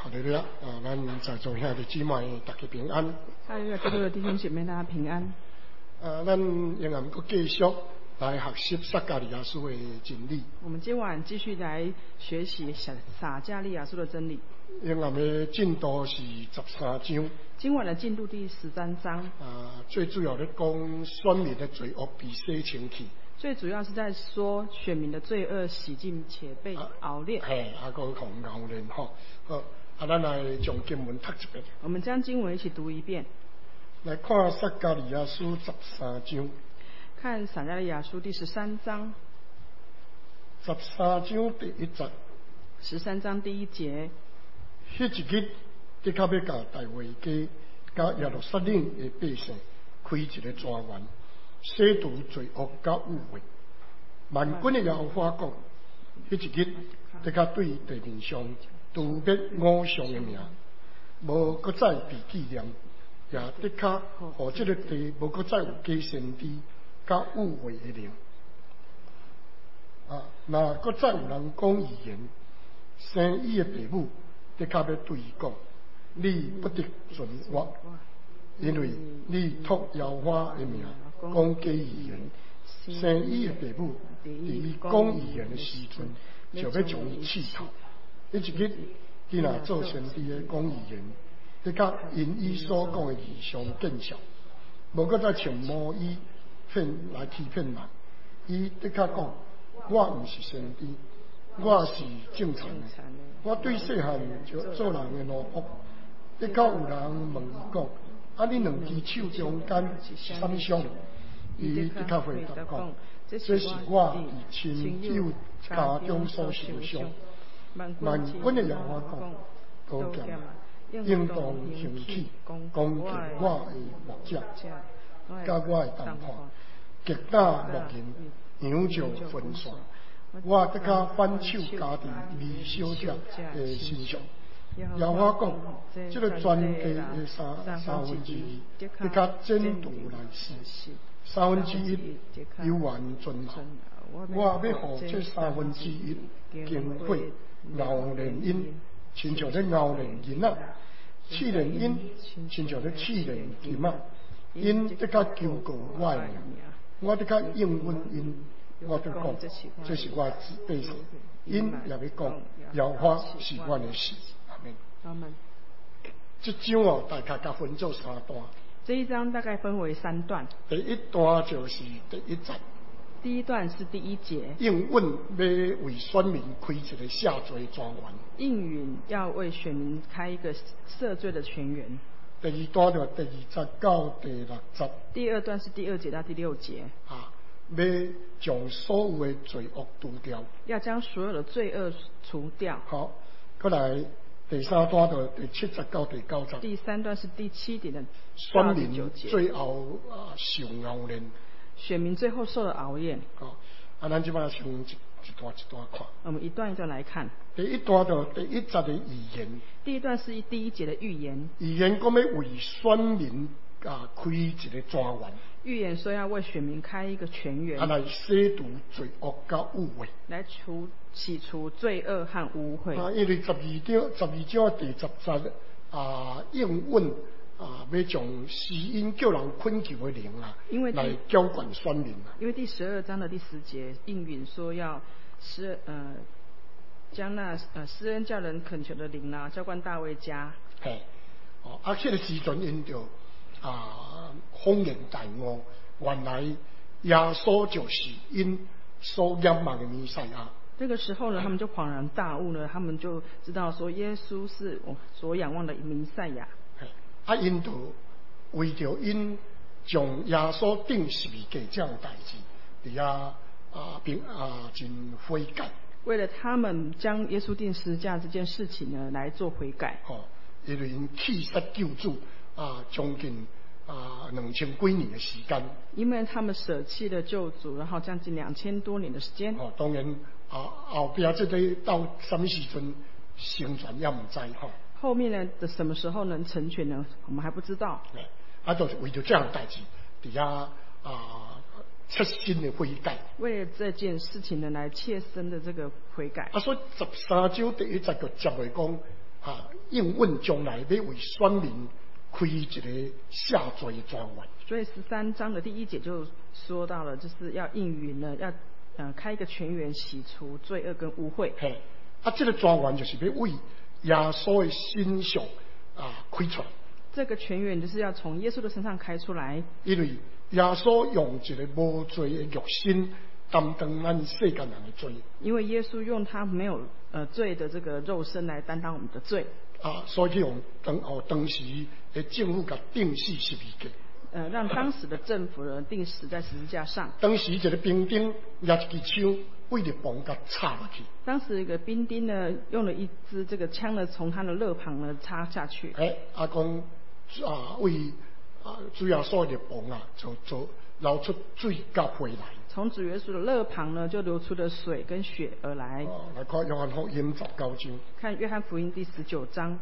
哈利路亚！咱在座兄弟姊妹，大家平安。 哈利路亚！各位的弟兄姐妹，大家平安。 咱仍然搁继续来学习撒迦利亚书的真理。 我们今晚继续来学习撒迦利亚书的真理。 仍然的进度是13章。 今晚的进度第13章。 最主要的讲选民的罪恶被洗清去。最主要是在说选民的罪恶洗净且被熬炼。 个同熬炼吼。好，咱来将经文读一遍。 我们将经文一起读一遍。 来看撒迦利亚书13章。 看撒迦利亚书第13章。 13章第1节。 13章第1节。 迄一日，的确要甲大卫家、甲耶路撒冷的百姓开一个专员，洗除罪恶甲污秽。万军的耶和华讲：迄一日，的确对地面上除灭偶像的名，无搁再被纪念，也的确，互这个地无搁再有假先知甲污秽的灵。若搁再有人讲预言，生伊的父母。的确要对伊讲，你不得准我，因为你托耶和华的名讲假预言，生伊的父母伫伊讲预言的时阵，就要将伊刺透。迄一日，伊若做先知的讲预言，的确因伊所讲的异象见效，无搁再穿毛衣来欺骗人。伊的确讲，我毋是先知，我是正常的。我对细汉就做人的奴仆，的确有人问伊讲：你两只手中间是啥物相？伊的确回答讲：这是我伫亲手家中所受的伤。万军的耶和华讲：高剑应当兴起，攻击我的牧者，甲我的同伴，击打牧人，羊就分散。我得较反手加伫微小者的身上。耶和华讲，这个全地的三分之一，得较真度来死，1/3有完遵行。我要互这1/3经过熬炼因，亲像咧熬炼银仔；试炼因，亲像咧试炼金仔。因得较求告我的名，我得较应允因。我就讲，这是我百姓，因也要讲，耶和华是我的神。阿门。这章大概甲分做3段。 这一章大概分为3段。 第一段就是第1节。 第一段是第1节。 应允要为选民开一个赦罪专员。应允要为选民开一个赦罪的全员。 第2段就第2节到第6节。 第2段是第2节到第6节。 要将所有的罪恶除掉， 要将所有的罪恶除掉。 好，再来第3段到第7节到第9节。第 3段是第7节的选民最后受熬炼， 选民最后受了熬炼。 好，咱即摆从一段一段看。我们一段一段来看。 第1段到第1节的预言。 第1段是第1节的预言。 预言讲要为选民开一个专员。 预言说要为选民开一个全员， 来洗除罪恶甲污秽， 来洗除罪恶和污秽。 因为12章第10节应允要将施恩叫人困求的灵来浇灌选民因为第12章的第10节应允说要将那施恩叫人恳求的灵浇灌大卫家。 这个时阵因就谎言大误，原来耶稣就是因所仰望的弥赛亚。 这个时候呢，他们就恍然大悟呢，他们就知道说耶稣是我所仰望的弥赛亚。 因就为着因将耶稣钉十字架这样代志，真悔改。 为了他们将耶稣钉十字架这件事情呢，来做悔改。 因为因弃杀救主将近2000几年的时间。 因为他们舍弃了救主，然后将近2000多年的时间。 当然后边这个到什么时阵成全也唔知后面呢的什么时候能成全呢？我们还不知道。 就是为着这样代志，底下切身的悔改。 为了这件事情呢，来切身的这个悔改。 所以13章第1节就接来讲应允将来要为选民开一个下罪的专员。 所以13章的第1节就说到了，就是要应允呢，要开一个泉源，洗除罪恶跟污秽。 嘿，这个专员就是要为耶稣的身上开出来。 这个泉源就是要从耶稣的身上开出来， 因为耶稣用一个无罪的肉身担当咱世间人的罪。因为耶稣用他没有罪的这个肉身来担当我们的罪。 所以去用当时的政府甲钉死12个。 让当时的政府人钉死在十字架上。 当时一个兵丁拿一支枪，为了帮他插下去。 当时一个兵丁呢，用了一支这个枪呢，从他的肋旁呢插下去。 讲为主耶稣的膀就流出水甲血来。从主耶稣的肋旁呢，就流出了水跟血而来。 来看约翰福音19章。 看约翰福音第19章。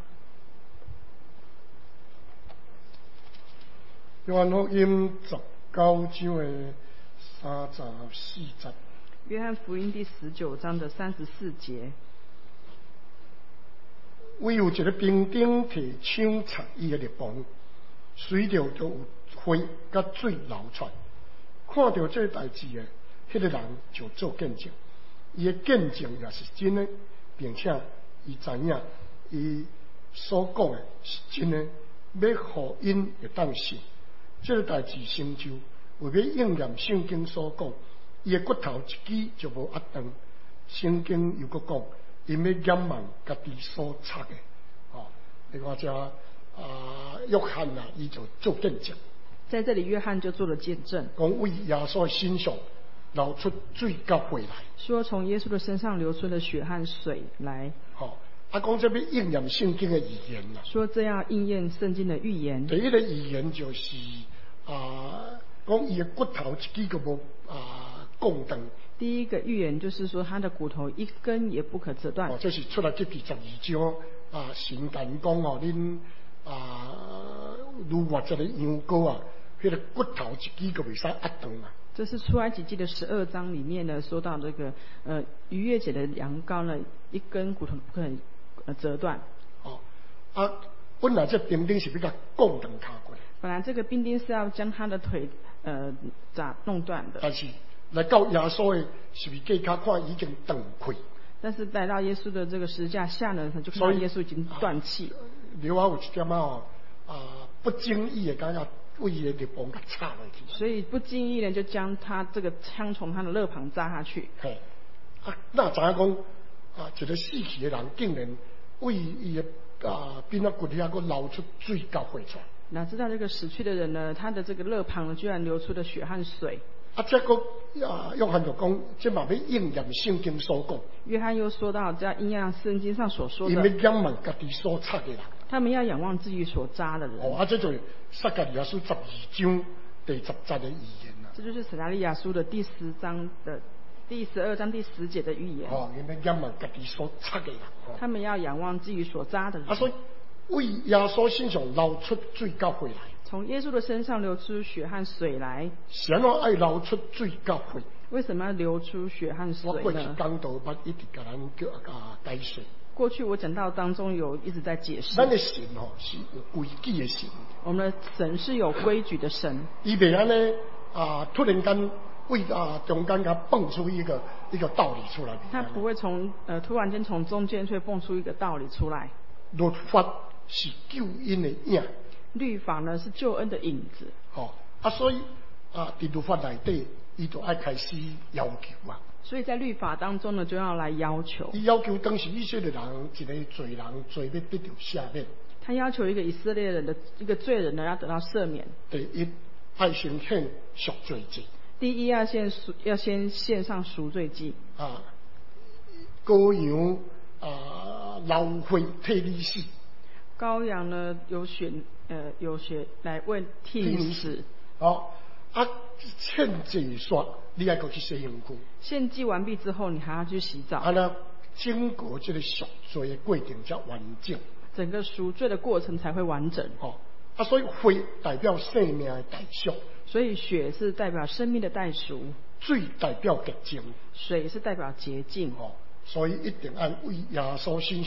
约翰福音19章的34节。 约翰福音第19章的34节。 唯有一个兵丁摕枪插伊的肋旁，随着就有血甲水流出。看到这代志的，迄个人就做见证，伊的见证也是真的，并且伊知影伊所讲的是真的，要互因会当信。这个代志成就，为要应验圣经所讲，伊的骨头一支就无压断。圣经又佫讲，因要掩瞒家己所插的。你看这约翰伊就做见证。 在这里，约翰就做了见证， 讲为耶稣的身上流出水甲血来。 说从耶稣的身上流出了血和水来。 讲这要应验圣经的预言啦。 说这样应验圣经的预言。 第一个预言就是讲伊的骨头一支都无降断。 第一个预言就是说，他的骨头一根也不可折断。 这是出来这第12章神间讲恁如活一个羊羔迄个骨头一支都袂使压断啊。 这是出埃及记的12章里面呢，说到这个逾越节的羊羔呢，一根骨头不可能折断。 本来这兵丁是比较降断脚过来。 本来这个兵丁是要将他的腿弄断的。 但是来到耶稣的十字架看已经断开。 但是来到耶稣的这个十字架下呢，就看到耶稣已经断气。 另外有一点不经意的，刚刚为伊的肋旁给插落去。 所以不经意呢，就将他这个枪从他的肋旁扎下去。 那知影讲一个死去的人，竟然为伊的边骨底个流出水甲血出来。 哪知道这个死去的人呢，他的这个肋旁呢，居然流出了血和水。 这个约翰就讲，这嘛要应验圣经所讲。 约翰又说到，这应验圣经上所说的。 因要仰望家己所插的人。 他们要仰望自己所扎的人。 这就是撒迦利亚书12章第10节的预言啦。 这就是撒迦利亚书的第12章第10节的预言。 因要仰望家己所插的人。 他们要仰望自己所扎的人。 所以为耶稣身上流出水甲血来。 从耶稣的身上流出血和水来。 什么爱流出水甲血？ 为什么要流出血和水呢？ 我过去讲道捌一直甲咱解释。 过去我讲道当中有一直在解释。 咱的神是有规矩的神。 我们的神是有规矩的神。伊袂安尼突然间为中间给蹦出一个道理出来。 他不会突然间从中间却蹦出一个道理出来。 律法是救恩的影。 律法呢是救恩的影子。 所以在律法内底，伊就爱开始要求啊。 所以在律法当中呢，就要来要求。 伊要求当时以色列人一个罪人罪要得到赦免。 他要求一个以色列人的一个罪人呢，要得到赦免。 第一，爱先献赎罪祭。 第一要先献上赎罪祭。 羔羊流血替你死。 羔羊呢有血来为替你死。 献祭煞，你还要去洗身躯。 献祭完毕之后，你还要去洗澡。 整个这个赎罪的过程才完整。 整个赎罪的过程才会完整。 所以血代表生命的代赎。 所以血是代表生命的代赎。 水代表洁净。 水是代表洁净。 所以一定按为耶稣身上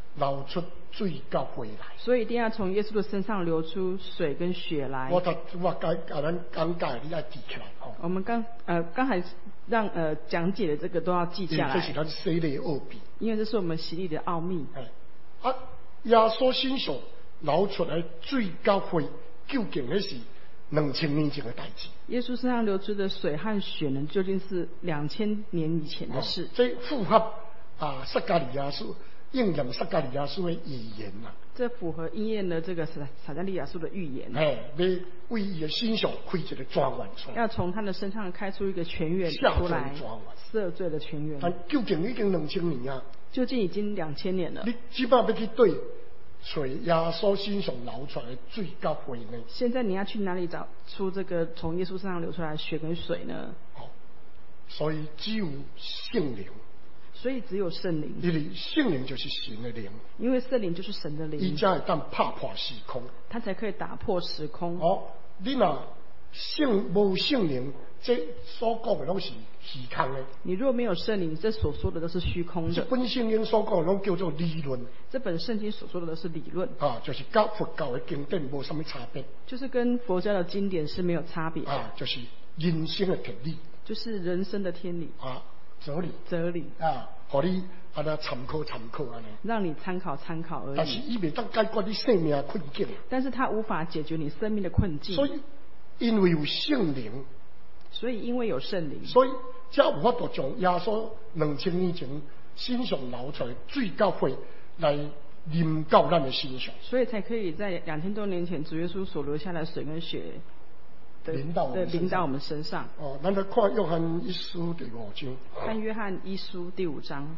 流出水甲血来。 所以一定要从耶稣的身上流出水跟血来。 我甲咱讲解，你要记起来吼。 我们刚才让讲解的这个都要记下来， 这是咱洗礼的奥秘。 因为这是我们洗礼的奥秘。 耶稣身上流出来水甲血，究竟那是2000年前的代志。 耶稣身上流出的水和血呢，究竟是2000年以前的事。 这符合撒迦利亚书应验撒迦利亚书的预言呐。 这符合应验了这个撒迦利亚书的预言。 要为伊的身上开一个泉源出来， 要从他的身上开出一个泉源出来，赦罪的泉源。 但究竟已经2000年啊！ 究竟已经2000年了。 你只把要去对找耶稣身上流出来的水甲血呢？ 现在你要去哪里找出这个从耶稣身上流出来的血跟水呢？ 所以只有圣灵。 所以只有圣灵， 因为圣灵就是神的灵， 因为圣灵就是神的灵， 伊才会当拍破时空， 他才可以打破时空。 你若无圣灵，这所讲的拢是虚空的。 你若没有圣灵，这所说的都是虚空的。 这本圣经所讲的拢叫做理论， 这本圣经所说的都是理论就是跟佛教的经典无什么差别， 就是跟佛教的经典是没有差别就是人生的天理， 就是人生的天理哲理互你那参考安尼， 让你参考而已。 但是伊袂当解决你生命的困境， 但是它无法解决你生命的困境。 所以因为有圣灵，所以才有法度将耶稣2000年前身上流出来水甲血来淋到咱的身上， 所以才可以在2000多年前主耶稣所留下的水跟血淋到我们身上。 咱来看约翰一书第5章。 看约翰一书第5章。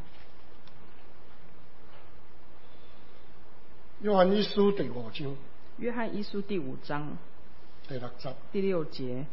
约翰一书第5章。 约翰一书第5章。第6节。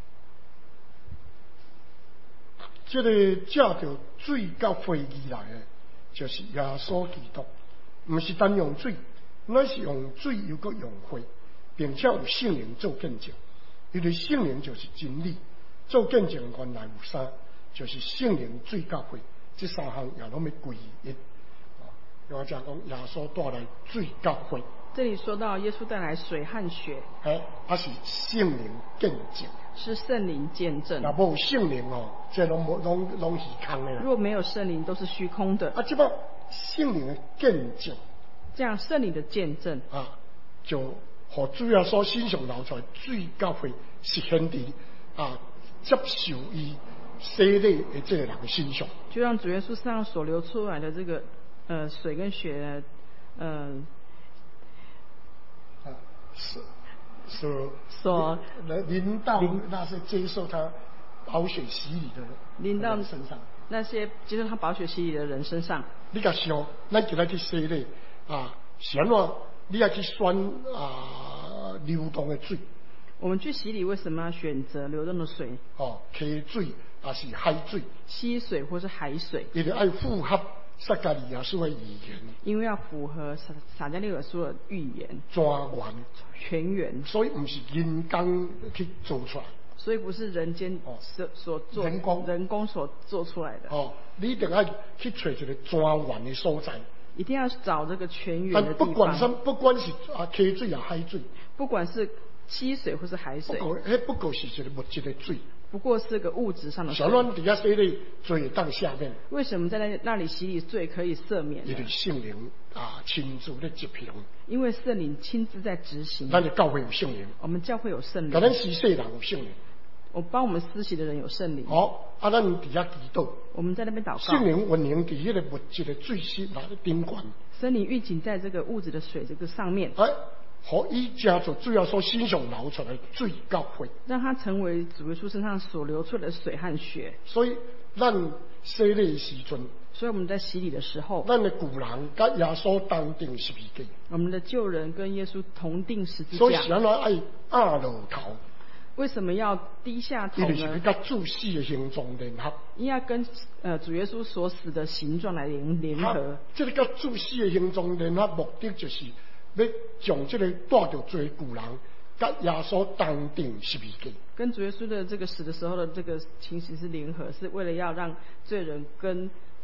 这个借着水甲血而来的，就是耶稣基督，不是单用水，乃是用水又搁用血，并且有圣灵做见证。因为圣灵就是真理，做见证原来有三，就是圣灵、水甲血，这3项也拢要归一。我讲耶稣带来水甲血。 这里说到耶稣带来水和血， 是圣灵见证， 是圣灵见证。 那无圣灵这拢虚空的。 若没有圣灵，都是虚空的。 这把圣灵的见证， 这样圣灵的见证就和主耶稣身上流出来水甲血实现伫接受伊洗礼的这个人的身上， 就让主耶稣身上所流出来的这个水跟血所淋到那些接受他宝血洗礼的人身上， 那些接受他宝血洗礼的人身上。 你甲想，咱今仔去洗礼是安怎？你要去选流动的水。 我们去洗礼为什么要选择流动的水？ 溪水还是海水？溪水或是海水？ 因为要符合撒迦利亚书的预言。因为要符合撒迦利亚书的预言。泉源。所以不是人工去做出来。 所以不是人间所做人工所做出来的。 你一定要去找一个泉源的所在。 一定要找这个泉源的地方。 不管是溪水啊海水， 不管是溪水或是海水， 不过是一个物质的水， 不过是个物质上的水。 小阮底下洗礼罪当下面。 为什么在那里洗礼罪可以赦免？ 因为圣灵亲自在执行。 因为圣灵亲自在执行。 咱的教会有圣灵， 我们教会有圣灵。 咱施洗人有圣灵。 我帮我们施洗的人有圣灵。 咱底下祈祷。我们在那边祷告。 圣灵运行在那个物质的最心那个顶端。 圣灵运行在这个物质的水这个上面。 和伊加做主要所身上流出来水甲血， 让它成为主耶稣身上所流出来的水和血。 所以咱洗礼的时阵， 所以我们在洗礼的时候， 咱的旧人跟耶稣同定十字架。 我们的旧人跟耶稣同定十字架。 所以原来爱压落头。 为什么要低下头呢？ 因为是跟主死的形状联合。 因为要跟主耶稣所死的形状来联合。 这个跟主死的形状联合目的就是要将这个带着罪旧人跟耶稣同定十字架。 跟主耶稣的这个死的时候的这个情形是联合，是为了要让罪人跟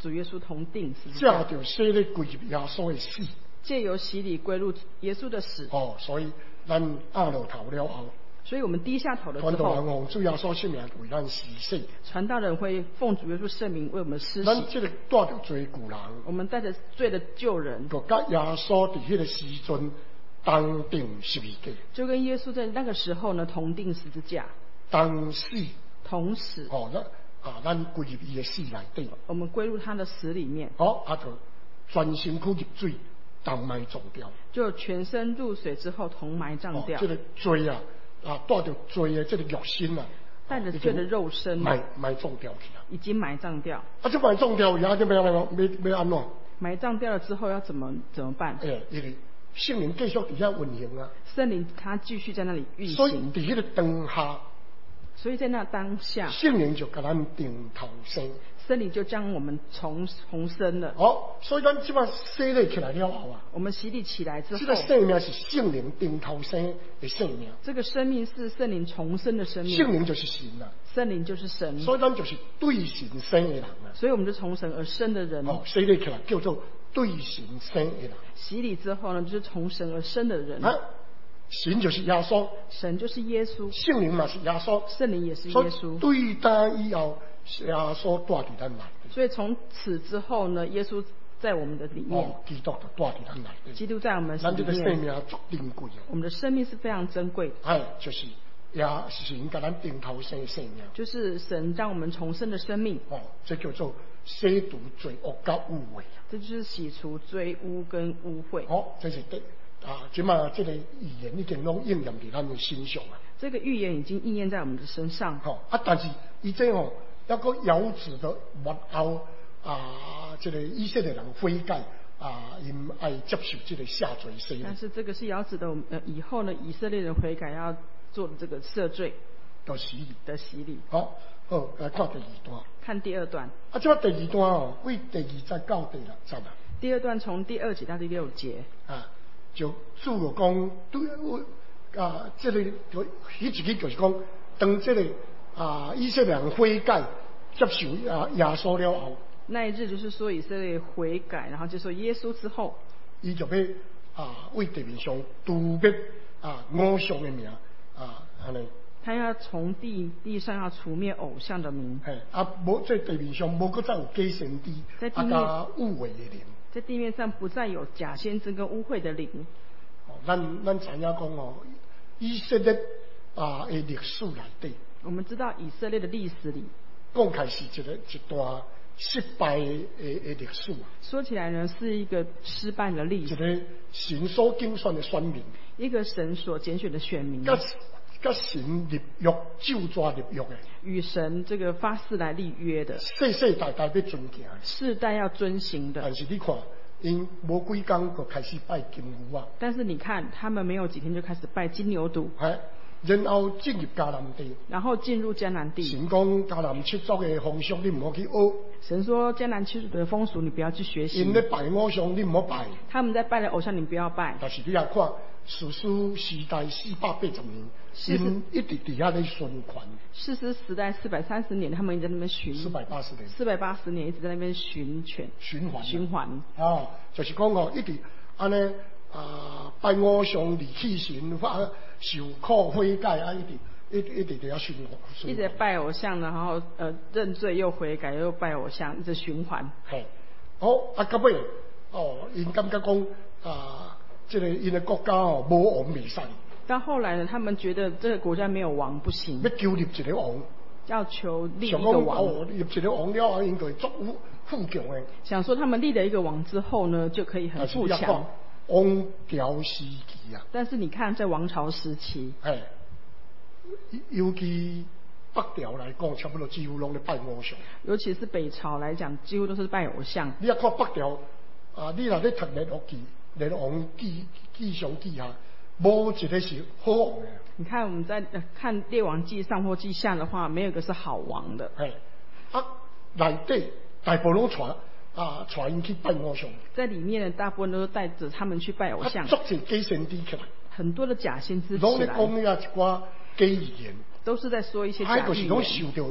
主耶稣同定十字借架， 着洗礼归入耶稣的死。 借由洗礼归入耶稣的死。 所以咱压落头了后， 所以我们低下头了之传道人后， 奉主耶稣圣名为咱施洗。 传道人会奉主耶稣圣名为我们施洗。 咱这个带着罪旧人， 我们带着罪的旧人， 就甲耶稣伫迄个时阵同定十字架， 就跟耶稣在那个时候呢同定十字架， 同死。 同死。 咱归入伊的死内底。 我们归入他的死里面。 就全身躯入水，同埋撞掉。 就全身入水之后同埋葬掉。 这个罪带着罪的这个肉身带着罪的肉身埋葬掉去了。 已经埋葬掉。 这埋葬掉，然后就要安怎？ 埋葬掉了之后要怎么办？ 因为圣灵继续伫遐运行啊。 圣灵他继续在那里运行。 所以伫迄个当下。 所以在那当下， 圣灵就给咱定头生， 圣灵就将我们重生了。 所以咱即摆洗礼起来了后我们洗礼起来之后， 这个生命是圣灵定头生的生命。 这个生命是圣灵重生的生命。 圣灵就是神啊， 圣灵就是神。 所以咱就是对神生的人啊。 所以我们就从神而生的人。 洗礼起来叫做对神生的人。 洗礼之后呢，就是从神而生的人。 神就是耶稣， 神就是耶稣， 圣灵嘛是耶稣， 圣灵也是耶稣。 对待以后，耶稣带伫咱内底。 所以从此之后呢，耶稣在我们的里面， 基督就带伫咱内底。 基督在我们里面， 咱这个生命足珍贵啊！ 我们的生命是非常珍贵的。 就是神给咱定头生的生命， 就是神让我们重生的生命。 这叫做洗除罪恶甲污秽。 这就是洗除罪污跟污秽。 这是即嘛，这个预言已经拢应验伫咱的身上啊。 这个预言已经应验在我们的身上。 但是伊这要个遥指的末后这个以色列人悔改因爱接受这个下罪洗礼。 但是这个是遥指的，以后呢，以色列人悔改要做的这个赦罪的洗礼。来看第二段。 看第二段。 这第二段为第29到第6节。 第二段从第2节到第6节。 就主就讲对这个迄一句就是讲，当这个以色列人悔改接受耶稣了后， 那一日就是说以色列悔改，然后接受耶稣之后， 伊就要为地面上除灭偶像的名安尼。 他要从地上要除灭偶像的名。 无在地面上无搁再有假先知加污秽的灵。 在地面上不再有假先知跟污秽的灵。 咱知影讲以色列的历史内底， 我们知道以色列的历史里， 讲开是一段失败的历史。 说起来呢，是一个失败的历史。 一个神所竞选的选民， 一个神所拣选的选民， 跟神立约、就抓立约的， 与神这个发誓来立约的， 世世代代要遵行， 世代要遵行的。 但是你看，因无几天就开始拜金牛啊。 但是你看，他们没有几天就开始拜金牛犊。 然后进入迦南地。 然后进入迦南地。 神讲迦南七族的风俗你唔好去学。 神说迦南七族的风俗你不要去学习。 因咧拜偶像你唔好拜。 他们在拜的偶像你不要拜。 但是你也看，士师时代480年，因一直伫遐咧循环。 士师时代430年，他们一直在那边 480年。 480年一直在那边循环。 就是讲一直安尼拜偶像离弃神，受苦悔改一直伫遐循环。 一直拜偶像呢，然后认罪又悔改又拜偶像，一直循环。 到尾因感觉讲这个因的国家无王未使。 到后来呢，他们觉得这个国家没有王不行， 要求立一个王， 要求立一个王。 立一个王了后，应该足富强的。 想说他们立了一个王之后呢，就可以很富强。 王朝时期啊， 但是你看在王朝时期， 尤其北朝来讲，差不多几乎拢咧拜偶像。尤其是北朝来讲，几乎都是拜偶像。你要看北朝你若咧读列王记、列王记上记下，无一个是好王的。你看我们在看列王记上或记下的话，没有一个是好王的。内底大部分拢传因去拜偶像，在里面呢，大部分都是带着他们去拜偶像。做成假先知起来，很多的假先知起来，拢咧讲一寡假预言，都是在说一些假预言。就是拢受到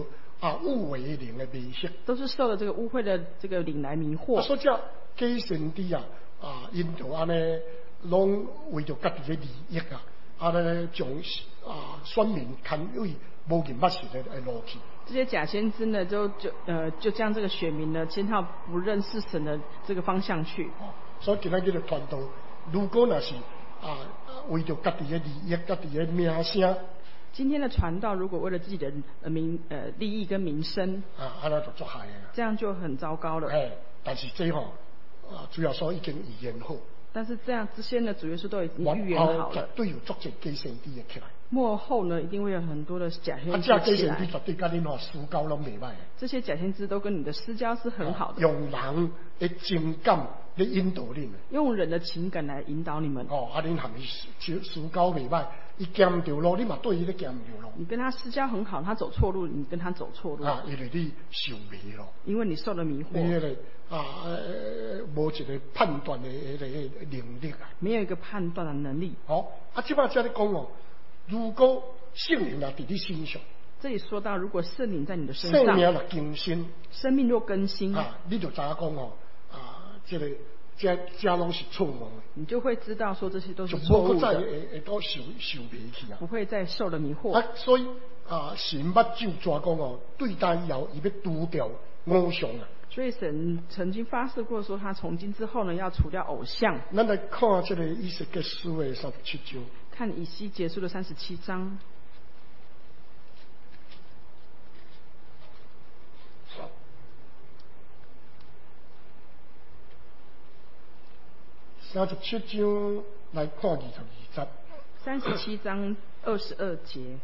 污秽的灵的迷惑， 都是受了这个污秽的这个灵来迷惑。 所以假先知因就安尼，拢为着家己的利益咧将选民牵为无人捌神的路去。 这些假先知呢，就将这个选民呢牵到不认识神的这个方向去。 所以今仔日的传道，如果那是为着家己的利益、家己的名声， 今天的传道如果为了自己的利益跟名声， 安尼就作害的。 这样就很糟糕了。 但是这主要说已经预言好。 但是这些呢，主耶稣都已经预言好了。 绝对有足侪假先知的起来。 末后呢，一定会有很多的假先知起来。 假先知绝对跟恁私交拢袂歹。这些假先知都跟你的私交是很好的。 用人的情感来引导你们。 用人的情感来引导你们。 恁含伊私交袂歹，伊行条路，你嘛对伊咧行条路。 你跟他私交很好，他走错路，你跟他走错路。 因为你受迷了。 因为你受了迷惑。 你无一个判断的能力没有一个判断的能力。 即摆这里讲如果圣灵在你身上， 这里说到，如果圣灵在你的身上， 生命若更新， 生命若更新， 你就知影讲这拢是错误的。你就会知道说这些都是错误的， 就无再会到受迷去不会再受了迷惑。 所以神捌就抓讲对待以后，伊要除掉偶像所以神曾经发誓过说，他从今之后呢，要除掉偶像。 咱来看这个以西结书的37章。 看以西结书的37章。 37章来看22节。 37章22节。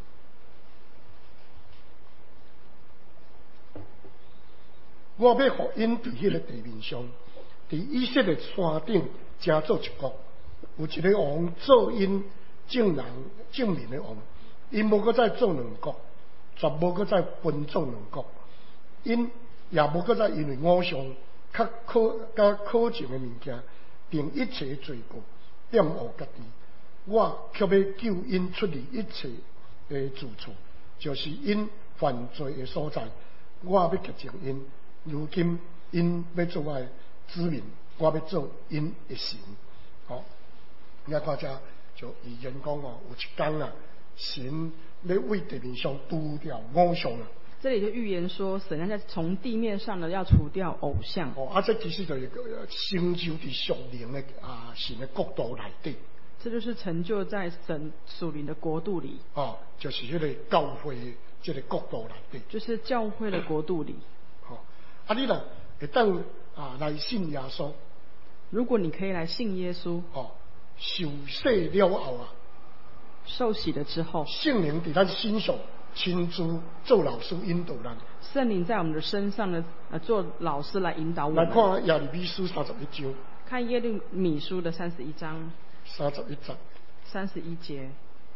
我要互因伫迄个地面上，伫以色列山顶成做一国，有一个王做因正面的王，因无搁再做两国，绝无搁再分做两国，因也无搁再因为偶像较可敬的物件，并一切罪过玷污家己。我却要救因出离一切的住处，就是因犯罪的所在。我要洁净因。如今因要做我的子民，我要做因的神。你看这就预言讲有一天神要为地面上除掉偶像这里就预言说，神要在从地面上呢要除掉偶像。 这其实就是成就在属灵的神的国度内底。 这就是成就在神属灵的国度里。 就是那个教会这个国度内底。就是教会的国度里。 你若会当来信耶稣， 如果你可以来信耶稣， 受洗了后受洗了之后， 圣灵在咱身上亲自做老师引导咱。 圣灵在我们的身上呢，做老师来引导我们。 来看耶利米书31章。 看耶利米书的31章。 31节。 31节。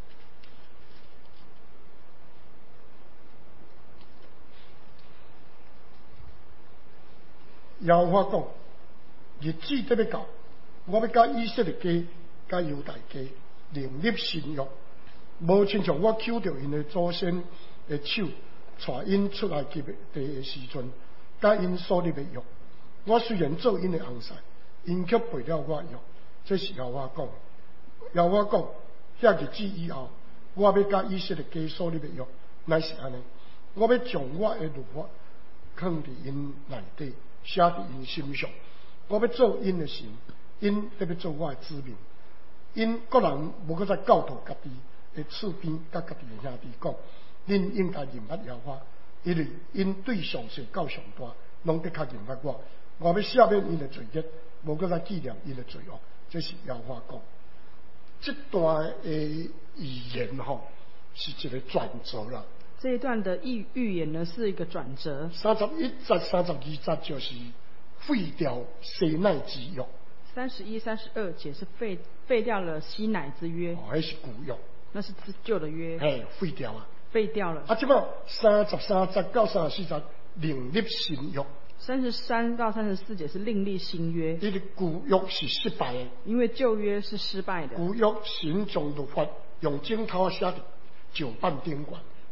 耶和华讲，日子得要到，我要甲以色列家、甲犹大家另立新约，无亲像我扣着因的祖先的手，带因出来埃及地的时阵，甲因所立的约。我虽然做因的红婿，因却背了我约。这是耶和华讲。耶和华讲，遐日子以后，我要甲以色列家所立的约，乃是安尼。我要将我的律法放伫因内底。写伫因心上，我要做因的神，因要做我的子民。因个人无搁再教导家己的厝边，甲家己的兄弟讲，恁应该认捌耶和华，因为因对上世到上大，拢得较认捌我。我要赦免因的罪孽，无搁再纪念因的罪恶。这是耶和华讲。这段的预言是一个转折啦。 这一段的预言呢，是一个转折。 31节、32节就是废掉西奈之约。 31、32节是废掉了西乃之约。 那是古约。 那是旧的约。 废掉啊。 废掉了。 这摆33节到34节另立新约。 33到34节是另立新约。 因为古约是失败的。 因为旧约是失败的。 古约神将律法用指头写伫石板顶悬。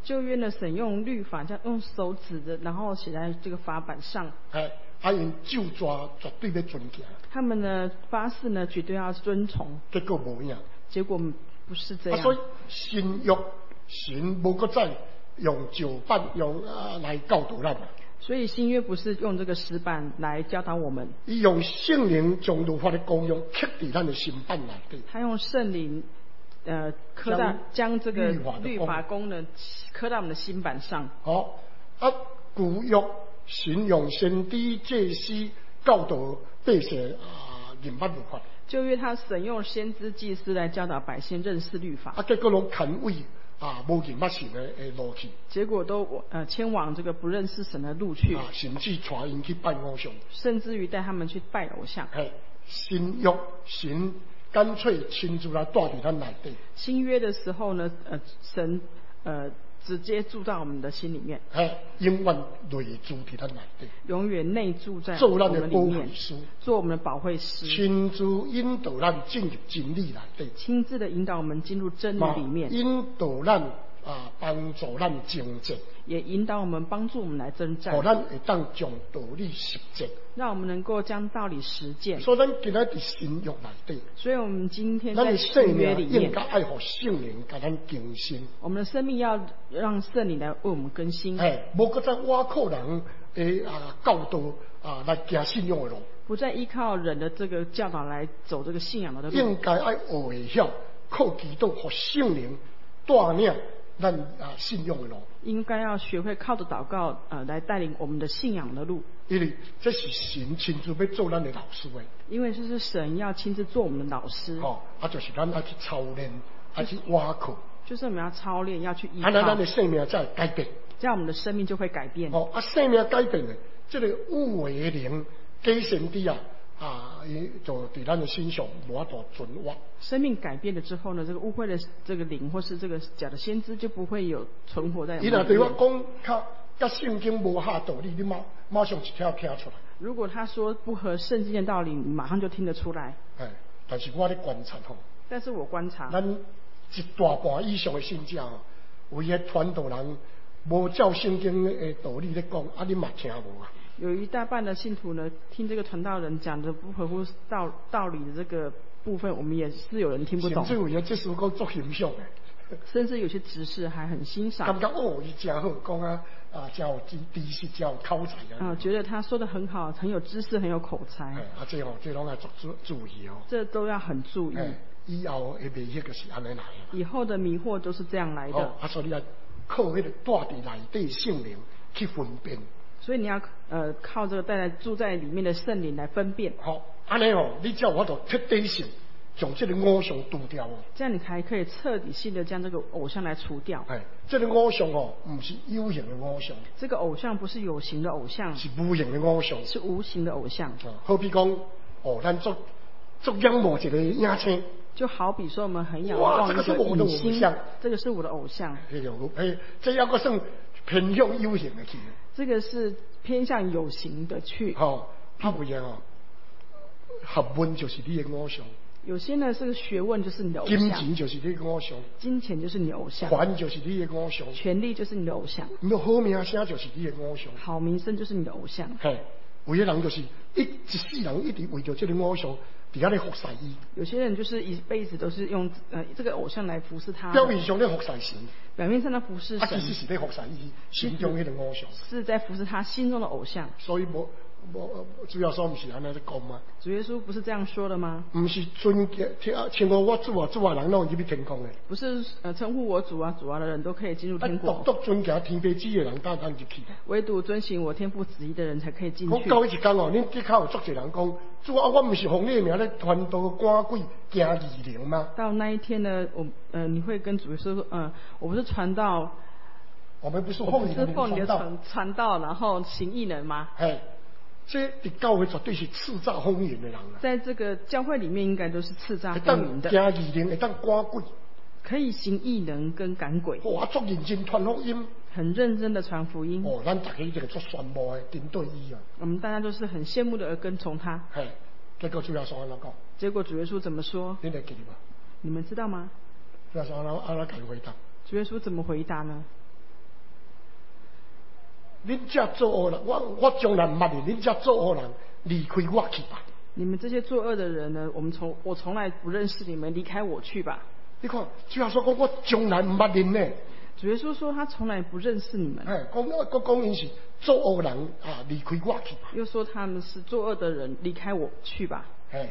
旧约呢，神用律法，这样用手指的，然后写在这个法板上。 因就抓绝对要遵行。 他们呢发誓呢，绝对要遵从。 结果无影。 结果不是这样。 所以新约神无搁再用旧版来教导咱。 所以新约不是用这个石板来教导我们， 伊用圣灵将律法的功用刻在咱的心板内底。 他用圣灵刻在将这个律法功能刻在我们的心板上。古约神用先知祭司教导百姓认捌律法。 旧约他神用先知祭司来教导百姓认识律法。 结果拢牵为无认捌神的路去。 结果都迁往这个不认识神的路去。 甚至带因去拜偶像。甚至于带他们去拜偶像。 新约神干脆亲自来住在咱内底。 新约的时候呢，神直接住在我们的心里面。 永远内住在咱内底。 永远内住在我们里面。做我们的保惠师。亲自引导咱进入真理内底。 亲自的引导我们进入真理里面。 引导咱帮助咱征战。 也引导我们帮助我们来征战。 让咱会当将道理实践。 让我们能够将道理实践。 所以咱今仔在新约内底。 所以我们今天在新约里面。 应该爱护圣灵，给咱更新。 我们的生命要让圣灵来为我们更新。 无搁再倚靠人的教导来行信仰的路。 不再依靠人的这个教导来走这个信仰的路。 应该爱学会晓靠祈祷和圣灵带领咱信仰的路。 应该要学会靠着祷告来带领我们的信仰的路。 因为这是神亲自要做咱的老师的。 因为这是神要亲自做我们的老师。 就是咱要去操练，要去挖苦。 就是我们要操练，要去依靠。 咱的生命才会改变。 这样我们的生命就会改变。 生命改变的，这个污秽的灵假先知就在咱的身上无法度存活。 生命改变了之后呢，这个污秽的这个灵或是这个假的先知就不会有存活在我们里面。 伊若对我讲甲圣经无合道理，你马上一条听出来。 如果他说不合圣经的道理，你马上就听得出来。 但是我咧观察但是我观察， 咱一大半以上的信者有些传道人无照圣经的道理咧讲，你嘛听无啊？ 有一大半的信徒呢，听这个传道人讲的不合乎道理的这个部分，我们也是有人听不懂。 甚至有些这首歌作欣赏的。 甚至有些执事还很欣赏。 感觉伊真好，讲真有知识，真有口才觉得他说的很好，很有知识，很有口才。 这拢要注意哦。 这都要很注意。 以后的迷惑就是安尼来。 以后的迷惑都是这样来的。 所以你要靠那个住在内底圣灵去分辨。 所以你要靠这个住在里面的圣灵来分辨。 安尼你才有法度彻底性将这个偶像除掉。 这样你才可以彻底性的将这个偶像来除掉。 这个偶像不是有形的偶像。 这个偶像不是有形的偶像， 是无形的偶像。 是无形的偶像。 好比讲，咱做仰慕一个影星。 就好比说我们很仰望一个影星，这个是我的偶像。 这要个算偏向有形的去。 这个是偏向有形的去。 不一样学问就是你的偶像。 有些呢是学问就是你的偶像。 金钱就是你的偶像。 金钱就是你的偶像。 权就是你的偶像。 权力就是你的偶像。 你的好名声就是你的偶像。 好名声就是你的偶像。 有些人就是一世人一直为着这个偶像底下咧服侍伊。 有些人就是一辈子都是用这个偶像来服侍他。 表面上咧服侍神。 表面上的服侍神。 其实是咧服侍伊心中那个偶像。 是在服侍他心中的偶像。 所以主要说不是安尼在讲吗？ 主耶稣不是这样说的吗？ 不是称呼我主啊，人拢入去天空的。 不是称呼我主啊的人都可以进入天国。 独尊敬天父旨意的人当入去。 唯独遵行我天父旨意的人才可以进去。 我到一天恁这口有足侪人讲，主啊，我不是奉你的名咧传道赶鬼行异灵吗？ 到那一天呢，你会跟主耶稣说，我不是传道， 我们不是奉你的传道，然后行异能吗？ 这在教会绝对是叱咤风云的人啊！ 在这个教会里面，应该都是叱咤风云的。 行异灵，会当赶鬼， 可以行异能跟赶鬼。 我足认真传福音， 很认真的传福音。 咱大家一个做宣布的跟对伊啊。 我们大家都是很羡慕的而跟从他。 结果主要说安怎讲？ 结果主耶稣怎么说？ 你会记得吗？ 你们知道吗？ 主要说安怎回答？ 主耶稣怎么回答呢？ 恁这作恶人，我从来唔捌你，恁这作恶人离开我去吧。 你们这些作恶的人呢？我从来不认识你们，离开我去吧。 你看，主要说我从来唔捌恁呢。 主耶稣说他从来不认识你们。 讲因是作恶人啊，离开我去吧。 又说他们是作恶的人，离开我去吧。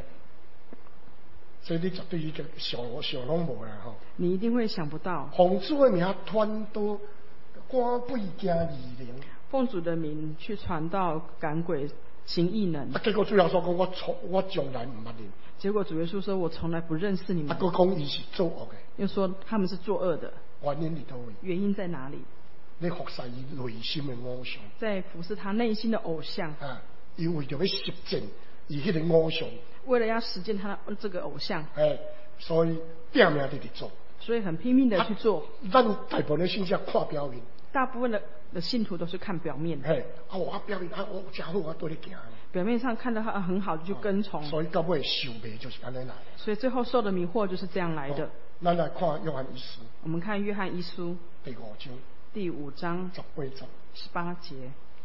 所以你绝对一个想拢无啦吼。你一定会想不到。 奉主的名传道，赶鬼行异能。 奉主的名去传道赶鬼行异能。 结果主要说讲我从来唔捌你。 结果主耶稣说我从来不认识你们。 佢讲伊是作恶的。 又说他们是作恶的。 原因在哪里？ 原因在哪里？ 你服侍伊内心的偶像。在服侍他内心的偶像。 伊为着要实践伊迄个偶像。 为了要实践他这个偶像。 所以拼命地做。 所以很拼命的去做。 咱大部分的信息看表面。 大部分的信徒都是看表面。 我表面我真好，我对你行。 表面上看到他很好，就去跟从。 所以到尾受迷就是安尼来的。 所以最后受的迷惑就是这样来的。 咱来看约翰一书。 我们看约翰一书第5章18节。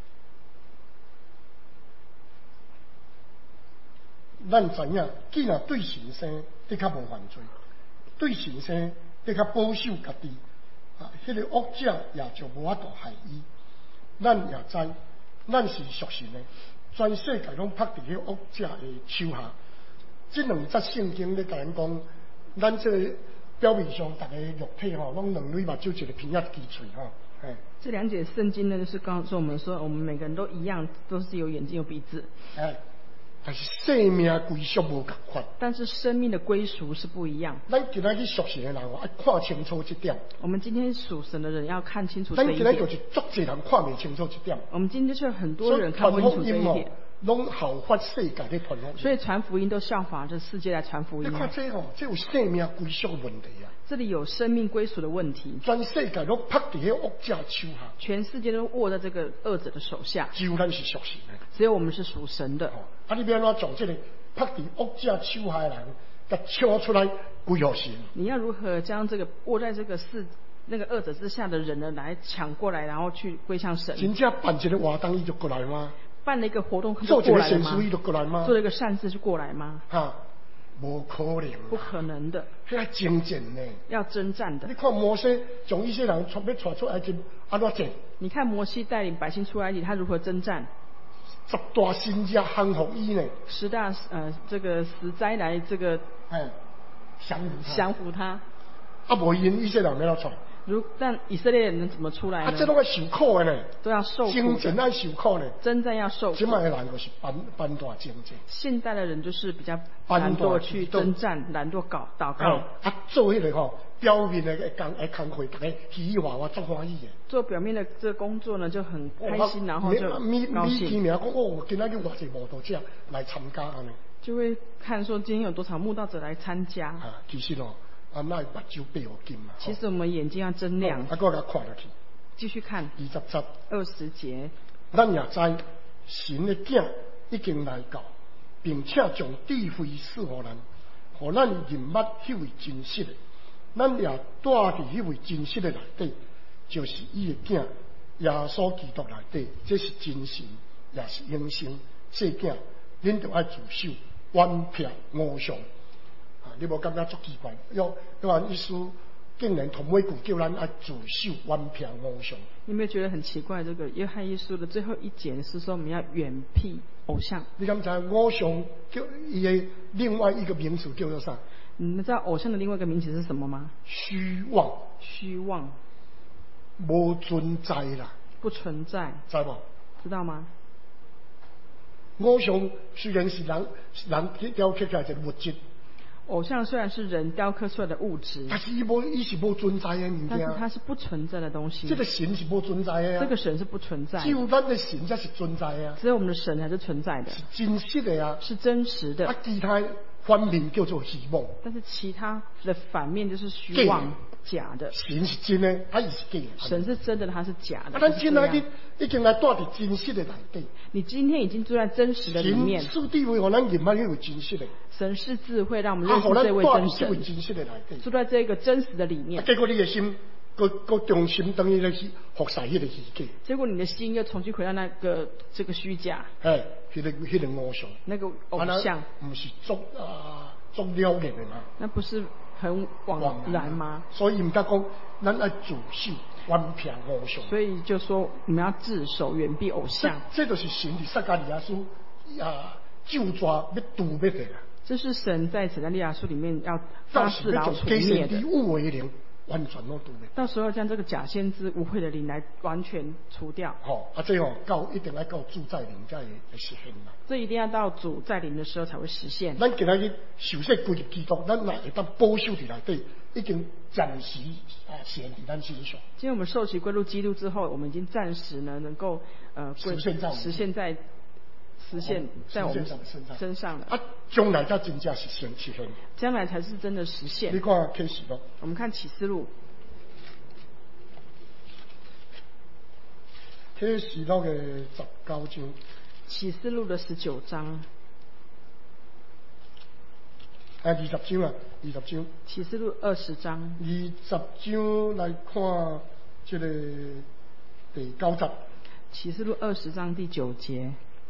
咱知影，既然对神生的较无犯罪，对神生的较保守家己，迄个恶者也就无法度害伊。咱也知，咱是属神的，全世界拢拍伫迄恶者的手下。这两节圣经咧，甲咱讲，咱这表面上大家肉体吼，拢两蕊目睭一个鼻仔支嘴吼。 这2节圣经呢，就是告诉我们说，我们每个人都一样，都是有眼睛有鼻子。 但是生命归属无共款。 但是生命的归属是不一样。 咱今仔去属神的人，要看清楚这点。 我们今天属神的人要看清楚这一点。 咱今仔就是足侪人看未清楚这点。 我们今天就有很多人看不清楚这一点。 拢效法世界的传福音。 所以传福音都效法这世界来传福音。 你看这这有生命归属问题啊。 这里有生命归属的问题。 全世界都拍伫迄恶者手下。 全世界都握在这个恶者的手下。 只有咱是属神的。 只有我们是属神的。 你要怎从这个拍伫恶者手下的人，甲抢出来归给神？ 你要如何将这个握在这个那个恶者之下的人呢，来抢过来，然后去归向神？ 真正办一个活动，伊就过来吗？ 办了一个活动，做一个善事，伊就过来吗？ 做了一个善事就过来吗？ 无可能。 不可能的。 要征战呢。要征战的。 你看摩西从一些人要带出埃及，安怎战？ 你看摩西带领百姓出埃及，他如何征战 ？10大神者降服伊呢？10 大这个10灾来这个降服他。 无因以色列人要出。 但以色列人能怎么出来呢？ 这都要受苦的呢。 都要受苦。 征战要受苦呢。 征战要受苦。 现在的人就是搬大征战。 现代的人就是比较懒惰去征战，懒惰祷告。 做迄个表面的工课，大家喜喜欢欢，足欢喜的。 做表面的这个工作呢，就很开心，然后就高兴。 听名讲今仔日偌济慕道者来参加安尼。 就会看说今天有多少慕道者来参加。 其实那目睭闭好紧嘛。 其实我们眼睛要睁亮。 我来看落去。 继续看。20节。 咱也知神的囝已经来到，并且将智慧赐予咱，互咱认捌迄位真实的。咱也带伫迄位真实的内底，就是伊的囝耶稣基督内底，这是真神，也是永生。这囝，恁就爱自首，顽撇偶像。你无感觉足奇怪？约翰一书竟然同尾句叫咱爱自首，顽撇偶像。 你有没有觉得很奇怪？这个约翰一书的最后一节是说我们要远避偶像。 你敢知偶像叫伊的另外一个名词叫做啥？ 你们知道偶像的另外一个名词是什么吗？ 虚妄。 虚妄。 无存在啦。 不存在。 知无？ 知道吗？ 偶像虽然是人雕刻出来的物质。 偶像虽然是人雕刻出来的物质， 但是伊是无存在的物件。 但是它是不存在的东西。 这个神是无存在的啊。 这个神是不存在的。 只有咱的神才是存在的啊。 只有我们的神才是存在的。 是真实的啊。 是真实的。 其他反面叫做虚妄。 但是其他的反面就是虚妄。假的。 神是真的，他也是假的。 神是真的，他是假的。 咱今仔日已经来住伫真实的内底。 你今天已经住在真实的里面。 神是智慧，让咱认识迄位真实的。 神是智慧，让我们认识这位真神。 真实的内底。 住在这个真实的里面。 结果你的心个重心等于咧去服侍迄个虚假。 结果你的心又重新回到那个这个虚假。 迄个偶像。 那个偶像。 不是足了然的嘛？ 那不是很枉然吗？ 所以唔得讲，咱要自首，远避偶像。 所以就说我们要自首，远避偶像。 这就是神伫撒迦利亚书就抓要堵灭的啦。这是神在撒迦利亚书里面要发誓要除灭的。 完全都堵灭。 到时候将这个假先知污秽的灵来完全除掉。 这一定要到主再临才会实现啦。 这一定要到主再临的时候才会实现。 咱今仔日受洗归入基督，咱若会当保守伫内底，已经暂时显伫咱身上。 今天我们受洗归入基督之后，我们已经暂时呢能够实现在我们身上了。 将来才真正实现。 将来才是真的实现。 你看启示录。 我们看启示录。 启示录的19章。 启示录的19章。 20章啊，20章。 启示录20章。 20章来看这个第9节。 启示录20章第9节。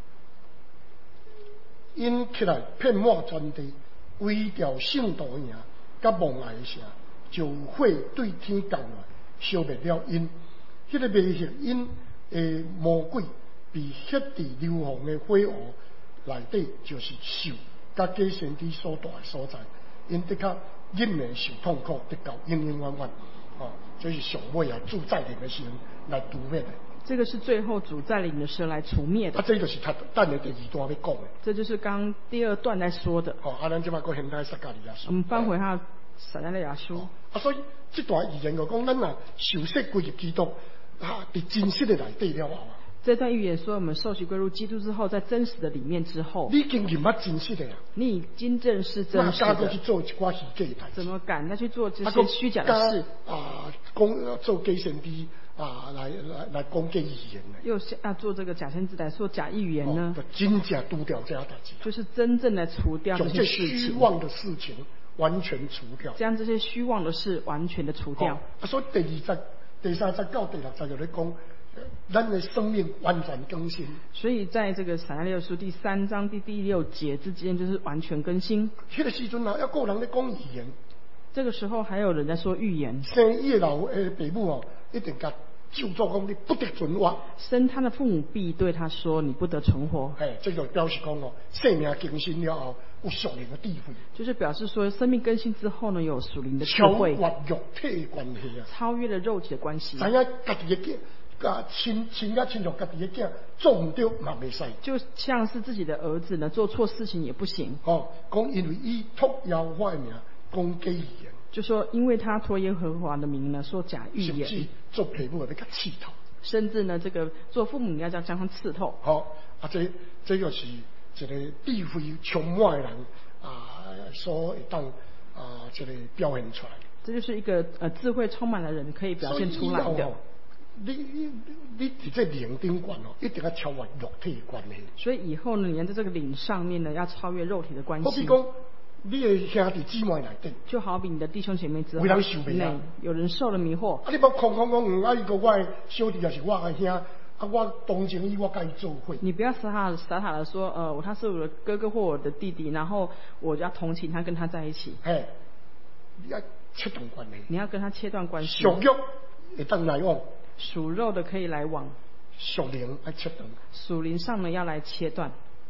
因起来遍满全地，围掉圣道的名，甲蒙爱的城，就火对天降来，消灭了因。迄个迷惑因的魔鬼，被迄地硫磺的火湖内底，就是受甲假先知所住的所在。因的确忍耐受痛苦，得到永永远远。这是上尾主再临的时候来除灭的。 这个是最后主再临的时候来除灭的。 这就是他等的第2段要讲的。 这就是刚第2段来说的。 咱这摆搁现在撒迦利亚书。 我们翻回他撒迦利亚书。 所以这段预言就讲，咱若受洗归入基督，伫真实的内底了后。 这段预言说，我们受洗归入基督之后，在真实的里面之后， 你已经入捌真实的呀。 你已经正是真实的。 哪敢去做一寡虚假的代志？ 怎么敢再去做这些虚假的事？ 讲做假先知。来讲假预言呢？ 又要做这个假先知来说假预言呢？ 真正除掉这样代志。 就是真正的除掉这些事情。 虚妄的事情完全除掉。 将这些虚妄的事完全的除掉。 所以第30到第60就咧讲，咱的生命完全更新。 所以在这个撒迦利亚书第3章第6节之间，就是完全更新。 迄个时阵啊，要个人咧讲预言。 这个时候还有人在说预言。 生伊老父母一定甲就做讲你不得存活。 生他的父母必对他说：“你不得存活。” 这就表示讲生命更新了后有属灵的智慧。 就是表示说，生命更新之后呢，有属灵的智慧。 超越肉体的关系啊！ 超越了肉体的关系。 知影家己的囝，亲家家己的囝做唔对嘛袂使。 就像是自己的儿子呢，做错事情也不行。 讲因为伊托耶和华的名讲假预言。就说因为他托耶和华的名呢，说假预言。 甚至做父母要给他刺透。 甚至呢，这个做父母你要将他刺透。 这就是一个智慧充满的人所会当这个表现出来。 这就是一个智慧充满的人可以表现出来的。 你在这灵顶观一定要超越肉体的关系。 所以以后呢，你在这个灵上面呢，要超越肉体的关系。 好比讲，你的兄弟姊妹内底， 就好比你的弟兄姐妹之后， 有人受了迷惑。 你别空讲，伊个我的小弟也是我的兄，我同情伊，我跟伊做伙。 你不要傻傻的说，他是我的哥哥或我的弟弟，然后我要同情他，跟他在一起。 你要切断关系。 你要跟他切断关系。 属肉会当来往。 属肉的可以来往。 属灵要切断。 属灵上呢要来切断。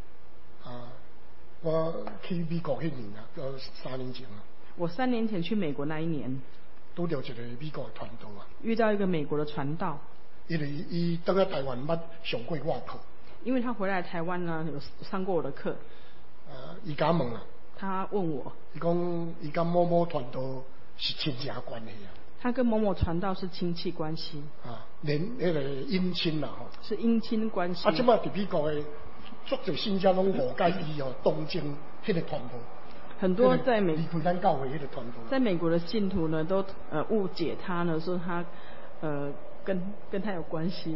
我去美国那年3年前我3年前去美国那一年， 拄到一个美国的传道遇到一个美国的传道。 因为伊回来台湾捌上过我课。 因为他回来台湾呢，有上过我的课。 伊甲问他问我。 伊讲伊跟某某传道是亲戚关系他跟某某传道是亲戚关系。 连那个姻亲是姻亲关系。 即摆伫美国的。作者新家拢误解伊东京迄个传道， 很多在离开咱教会迄个传道， 在美国的信徒呢，都误解他呢，说他跟他有关系。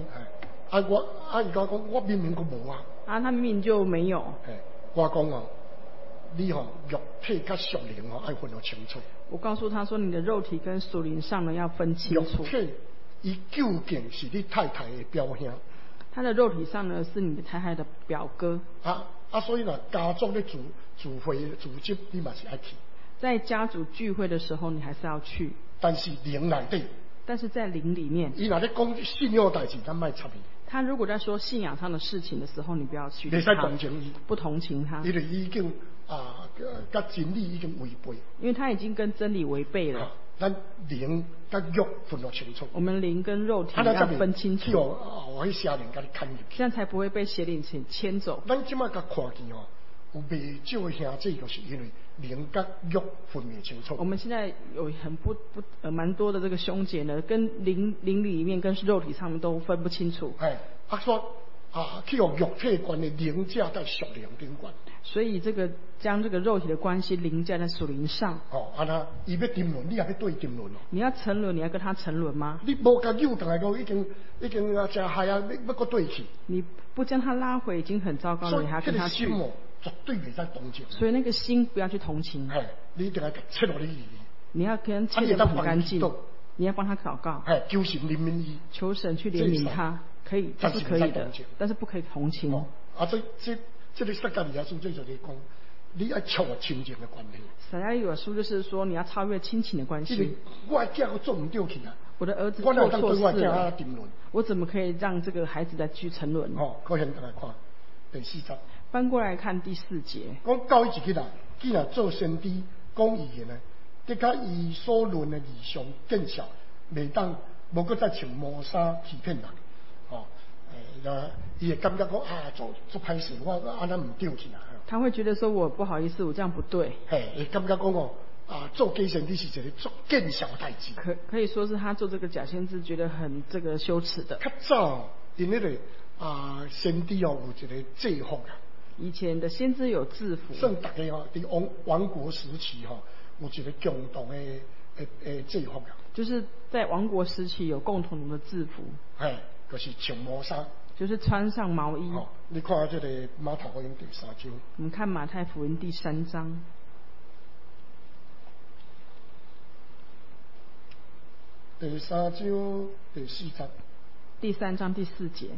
伊讲我明明都无啊。 他明明就没有。 我讲你肉体甲属灵要分得清楚。 我告诉他说，你的肉体跟属灵上呢要分清楚。 肉体伊究竟是你太太的表兄。 他的肉体上呢是你的太太的表哥。 所以呢，家族的组织你嘛是爱去。 在家族聚会的时候，你还是要去。 但是灵内底。 但是在灵里面。 伊若咧讲信仰代志，咱莫插伊。 他如果在说信仰上的事情的时候，你不要去。 你使同情伊。 不同情他。 伊就已经跟真理已经违背。 因为他已经跟真理违背了。 咱灵跟肉分得清楚。 我们灵跟肉体要分清楚。 我去邪灵甲你牵入去。 这样才不会被邪灵牵走。 咱即摆甲看见有未少的兄弟，就是因为灵跟肉分不清楚。 我们现在有蛮多的这个兄姐呢，跟灵里面跟肉体上面都分不清楚。 说去用肉体关的灵架在属灵顶关。所以这个将这个肉体的关系凌驾在属灵上。 那伊要沉沦，你也要对沉沦。你要沉沦，你要跟他沉沦吗？ 你无甲诱动来讲，已经真害啊！要搁对去。 你不将他拉回，已经很糟糕了，你还跟他去。 绝对袂使同情。 所以那个心不要去同情。 你一定要切落你。 你要跟切得很干净。你要帮他祷告。 求神怜悯伊。 求神去怜悯他，可以，这是可以的，但是不可以同情。 这个撒迦利亚书这就是讲，你要超越亲情的关系。 撒迦利亚书就是说，你要超越亲情的关系。 我的囝做唔对去啊！ 我的儿子做错事了，我怎么可以让这个孩子再去沉沦？ 可以来看第4章。 翻过来看第4节。 讲教伊一个人，既然做先知讲预言呢，的确伊所论的异象见效，未当无搁再穿毛衫欺骗人。伊会感觉讲做歹事，我安那唔对去啊。 他会觉得说我不好意思，我这样不对。 会感觉讲做假先知是一个做见效代志。 可以说是他做这个假先知觉得很这个羞耻的。 较早因那个先知有一个制服啊。 以前的先知有制服。 算大家伫王国时期有一个共同的制服啊。 就是在王国时期有共同的制服。 就是穿毛衫。 就是穿上毛衣。 你看这个马太福音第3章。 我们看马太福音第3章。 第3章第4节。 第3章第4节。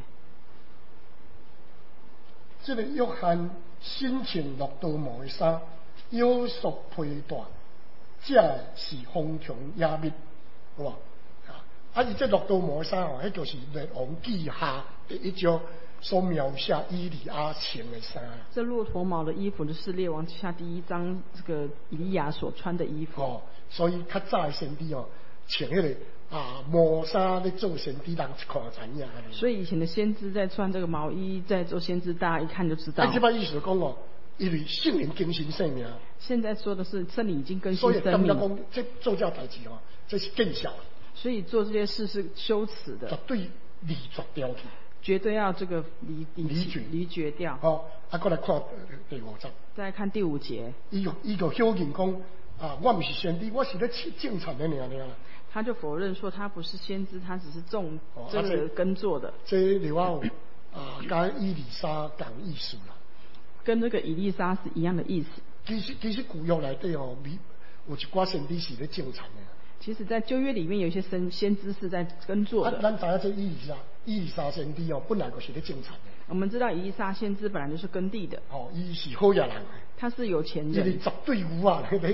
这个约翰身穿绿道毛的衫，腰束披带，这是风强野密，有无？伊这绿道毛衫迄就是列王记下第1章所描写以利亚穿的衫。 这骆驼毛的衣服就是列王记下第1章这个以利亚所穿的衣服。 所以较早的先知穿迄个毛衫咧做先知，人一看知影。 所以以前的先知在穿这个毛衣在做先知，大家一看就知道。 这把意思讲因为圣灵更新生命。 现在说的是圣灵已经更新生命。 所以感觉讲这做这代志这是见效。 所以做这些事是羞耻的。 绝对离绝掉去。 绝对要这个离绝掉。 过来看第5章。 再来看第5节。 伊就否认讲我唔是先知，我是咧种田的尔。 他就否认说他不是先知，他只是种这个耕作的。 这另外跟以利沙讲意思啦。 跟那个以利沙是一样的意思。 其实古约内底有一寡先知是咧种田的。 其实，在旧约里面有一些先知是在耕作的。 咱知影这以利沙先知本来就是咧种田的。 我们知道以利沙先知本来就是耕地的。 伊是好野人。 他是有钱人。 伊10对牛啊，咧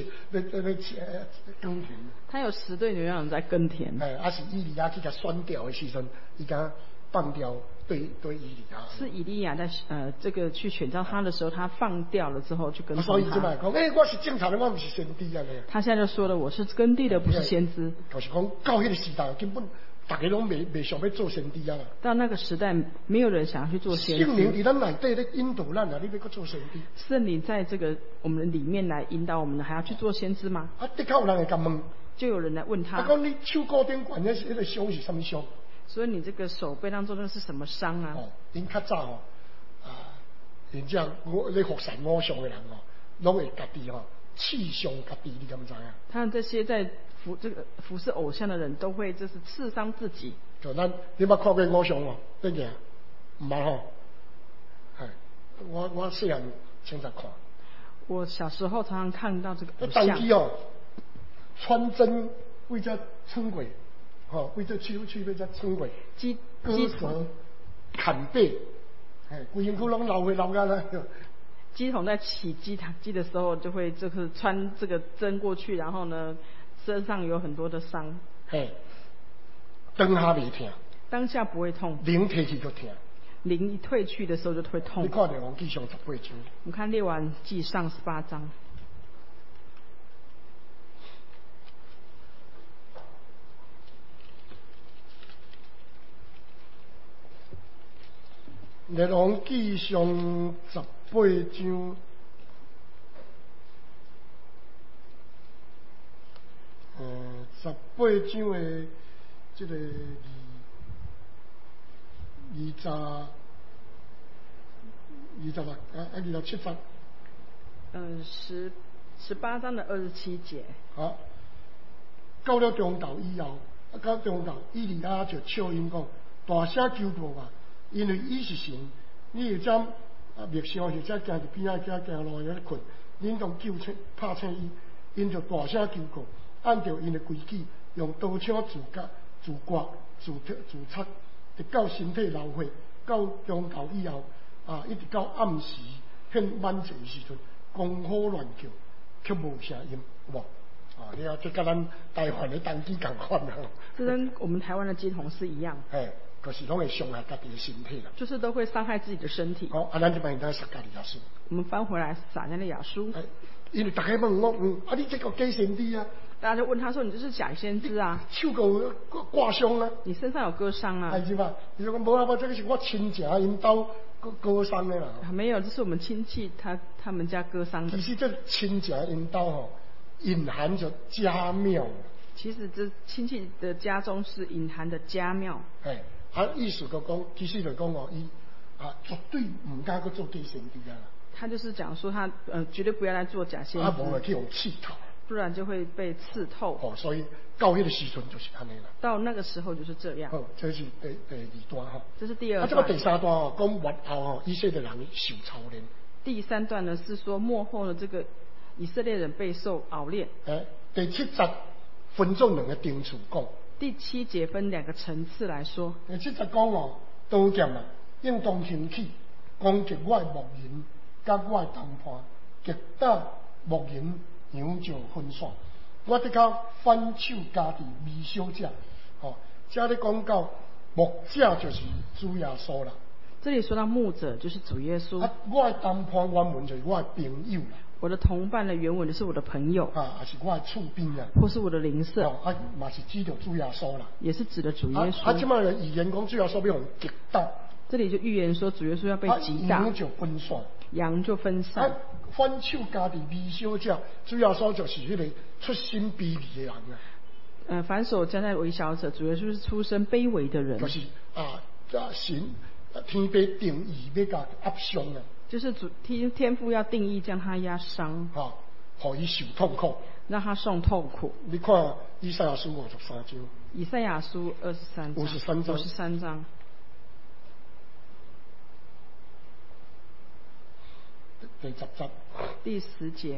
耕田。 他有10对牛羊在耕田。 是以利亚去甲选掉的时阵，伊甲放掉对以利亚。 是以利亚在这个去选召他的时候，他放掉了之后去跟从他。 所以就来讲，我是种田的，我不是先知啊。 他现在就说了，我是耕地的，不是先知。 就是讲到迄个时代，根本大家拢未想要做先知啊。 到那个时代，没有人想要去做先知。 圣灵伫咱内底咧引导咱啊，你要去做先知。 圣灵在这个我们里面来引导我们，还要去做先知吗？ 的确有人会甲问。 就有人来问他。 讲你手骨顶管那个伤是什么伤？ 所以你这个手背当中那是什么伤啊？ 因较早然之后咧服侍偶像的人拢会家己刺伤家己，你敢知啊？ 他们这些在服侍偶像的人都会就是刺伤自己。 就你捌看过偶像对个？唔捌我细汉经常看。 我小时候常常看到这个偶像。 像。 哦，穿针为只穿过，吼，为只手要只穿过。割舌砍背，规身躯拢流血流干了。 鸡童在起鸡的时候，就会就是穿这个针过去，然后呢，身上有很多的伤。 当下未痛。 当下不会痛。 灵退去就痛。 灵一退去的时候就会痛。 你看《列王纪上》18章。 我们看《列王纪上》18章。 《列王纪上》18章。18章的这个27节。 18章的27节。 好，到了中昼以后，到中昼，以利亚就笑因讲：大声求告我，因为伊是神，你会将灭伤或者行入边仔行路遐困，恁当救醒拍醒伊，因就大声求告，按照因的规矩，用刀枪自刮自擦，直到身体流血，到中昼以后一直到暗时很晚节的时阵，公火乱叫，却无声音，有无？你啊，这跟咱台湾的当机同款啊。 这跟我们台湾的鸡童是一样。 就是拢会伤害家己的身体啦。 就是都会伤害自己的身体。 好，咱就把它撒加利亚书。 我们翻回来撒加利亚书。 因为大家问我，你这个假先知啊？ 大家就问他说：“你这是假先知啊？” 手个挂伤啊？ 你身上有割伤啊？ 是吧？你说无啊，这个是我亲戚因兜割伤的啦。 没有，这是我们亲戚他们家割伤的。 其实这亲戚因兜吼，隐含着家庙。 其实这亲戚的家中是隐含的家庙。 意思就讲，其实就讲伊绝对唔敢去做假先知啊。 他就是讲说他绝对不要来做假先知。 无就去用刺透。 不然就会被刺透。 所以到迄个时阵就是安尼啦。 到那个时候就是这样。 这是第2段哈。 这是第2段。 这个第3段讲末后以色列人受操练。 第3段呢是说末后的这个以色列人备受熬炼。 第7节分作2个层次讲。 第7节分2个层次来说。 第7节讲刀剑应当兴起，攻击我的牧人，甲我的同伴，击打牧人。羊就分散，我得靠反手家己微小者，这里讲到牧者就是主耶稣啦。 这里说到牧者就是主耶稣。 我的同伴原文就是我的朋友啦。 我的同伴的原文就是我的朋友。 也是我的厝边啊。 或是我的邻舍。 嘛是指着主耶稣啦。 也是指的主耶稣。 这摆的预言讲主耶稣要用击打。 这里就预言说主耶稣要被击打。 羊就分散。 羊就分散。 反手家己微小者，主耶稣就是迄个出身卑微的人啊。 反手加在微小者，主要就是出身卑微的人。 就是神天父定义要甲压伤啊。就是天父要定义将他压伤。 让伊受痛苦。 让他受痛苦。 你看以赛亚书53章。 以赛亚书53章。第10节。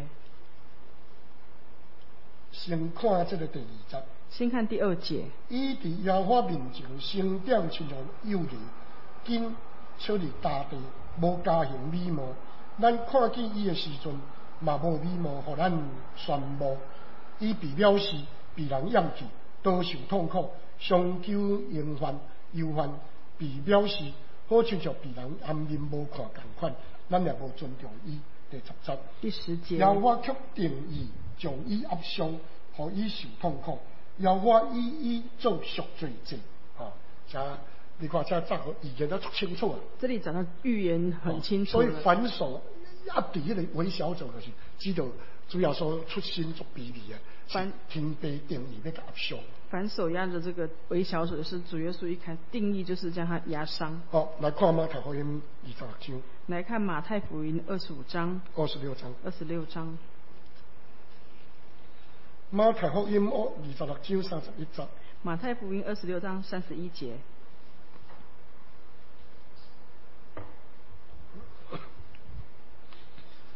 先看这个第2节。 先看第2节。 伊伫耶和华面前升点亲像幼儿，紧出入大地，无加行美貌。咱看见伊的时阵，嘛无美貌，互咱宣布。伊被藐视，被人厌弃，多受痛苦，伤求忧患，被藐视，好亲像被人暗面无看共款。咱也无尊重伊。第10节。 第10节。 耶和华却定义将伊压伤，互伊受痛苦。耶和华以伊做赎罪祭。你看这预言得足清楚啊。 这里讲到预言很清楚。 所以反手伫迄个微小者就是知道主要说出身足卑微的，天父定义要甲压伤。 反手压着这个微小者是主耶稣一开定义就是将他压伤。 好，来看马太福音26章。 来看马太福音26章。26章。 马太福音26章31节。 马太福音26章31节。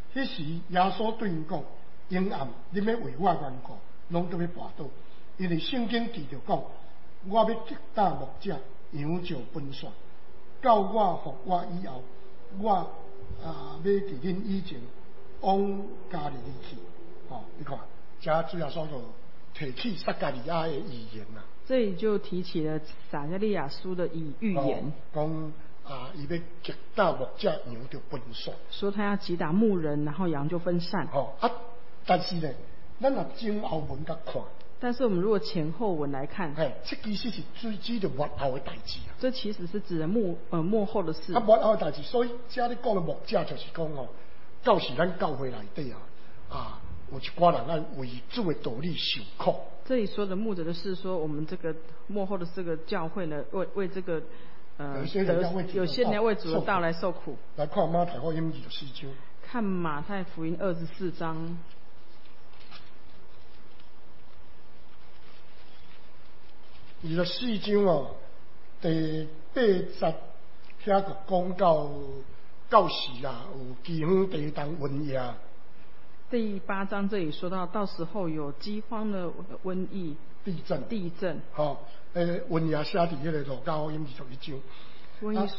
迄时耶稣对因讲：阴暗，你要为我缘故，拢都要跋倒，因为圣经记着讲，我要击打牧者，羊就分散。到我复我以后，我要伫恁以前往加利利去。你看，这主要说就提起撒加利亚的预言呐。 这里就提起了撒加利亚书的预言， 讲伊要击打牧者，羊就分散。说他要击打牧人，然后羊就分散。 但是呢，咱若前后文甲看。 但是我们如果前后文来看， 这其实是指着末后的代志啊。 这其实是指的末后的事。 末后的代志，所以这里讲的牧者就是讲到时咱教会内底有一寡人爱为主的道理受苦。 这里说的牧者的是说，我们这个幕后的这个教会呢，为这个有些人要为主的道来受苦。 来看马太福音24章。 看马太福音24章。 24章第8节遐个讲到时啊，有饥荒、地动、瘟疫。 第8章这里说到时候有饥荒的瘟疫、地震。 瘟疫写伫迄个路加福音21章。 瘟疫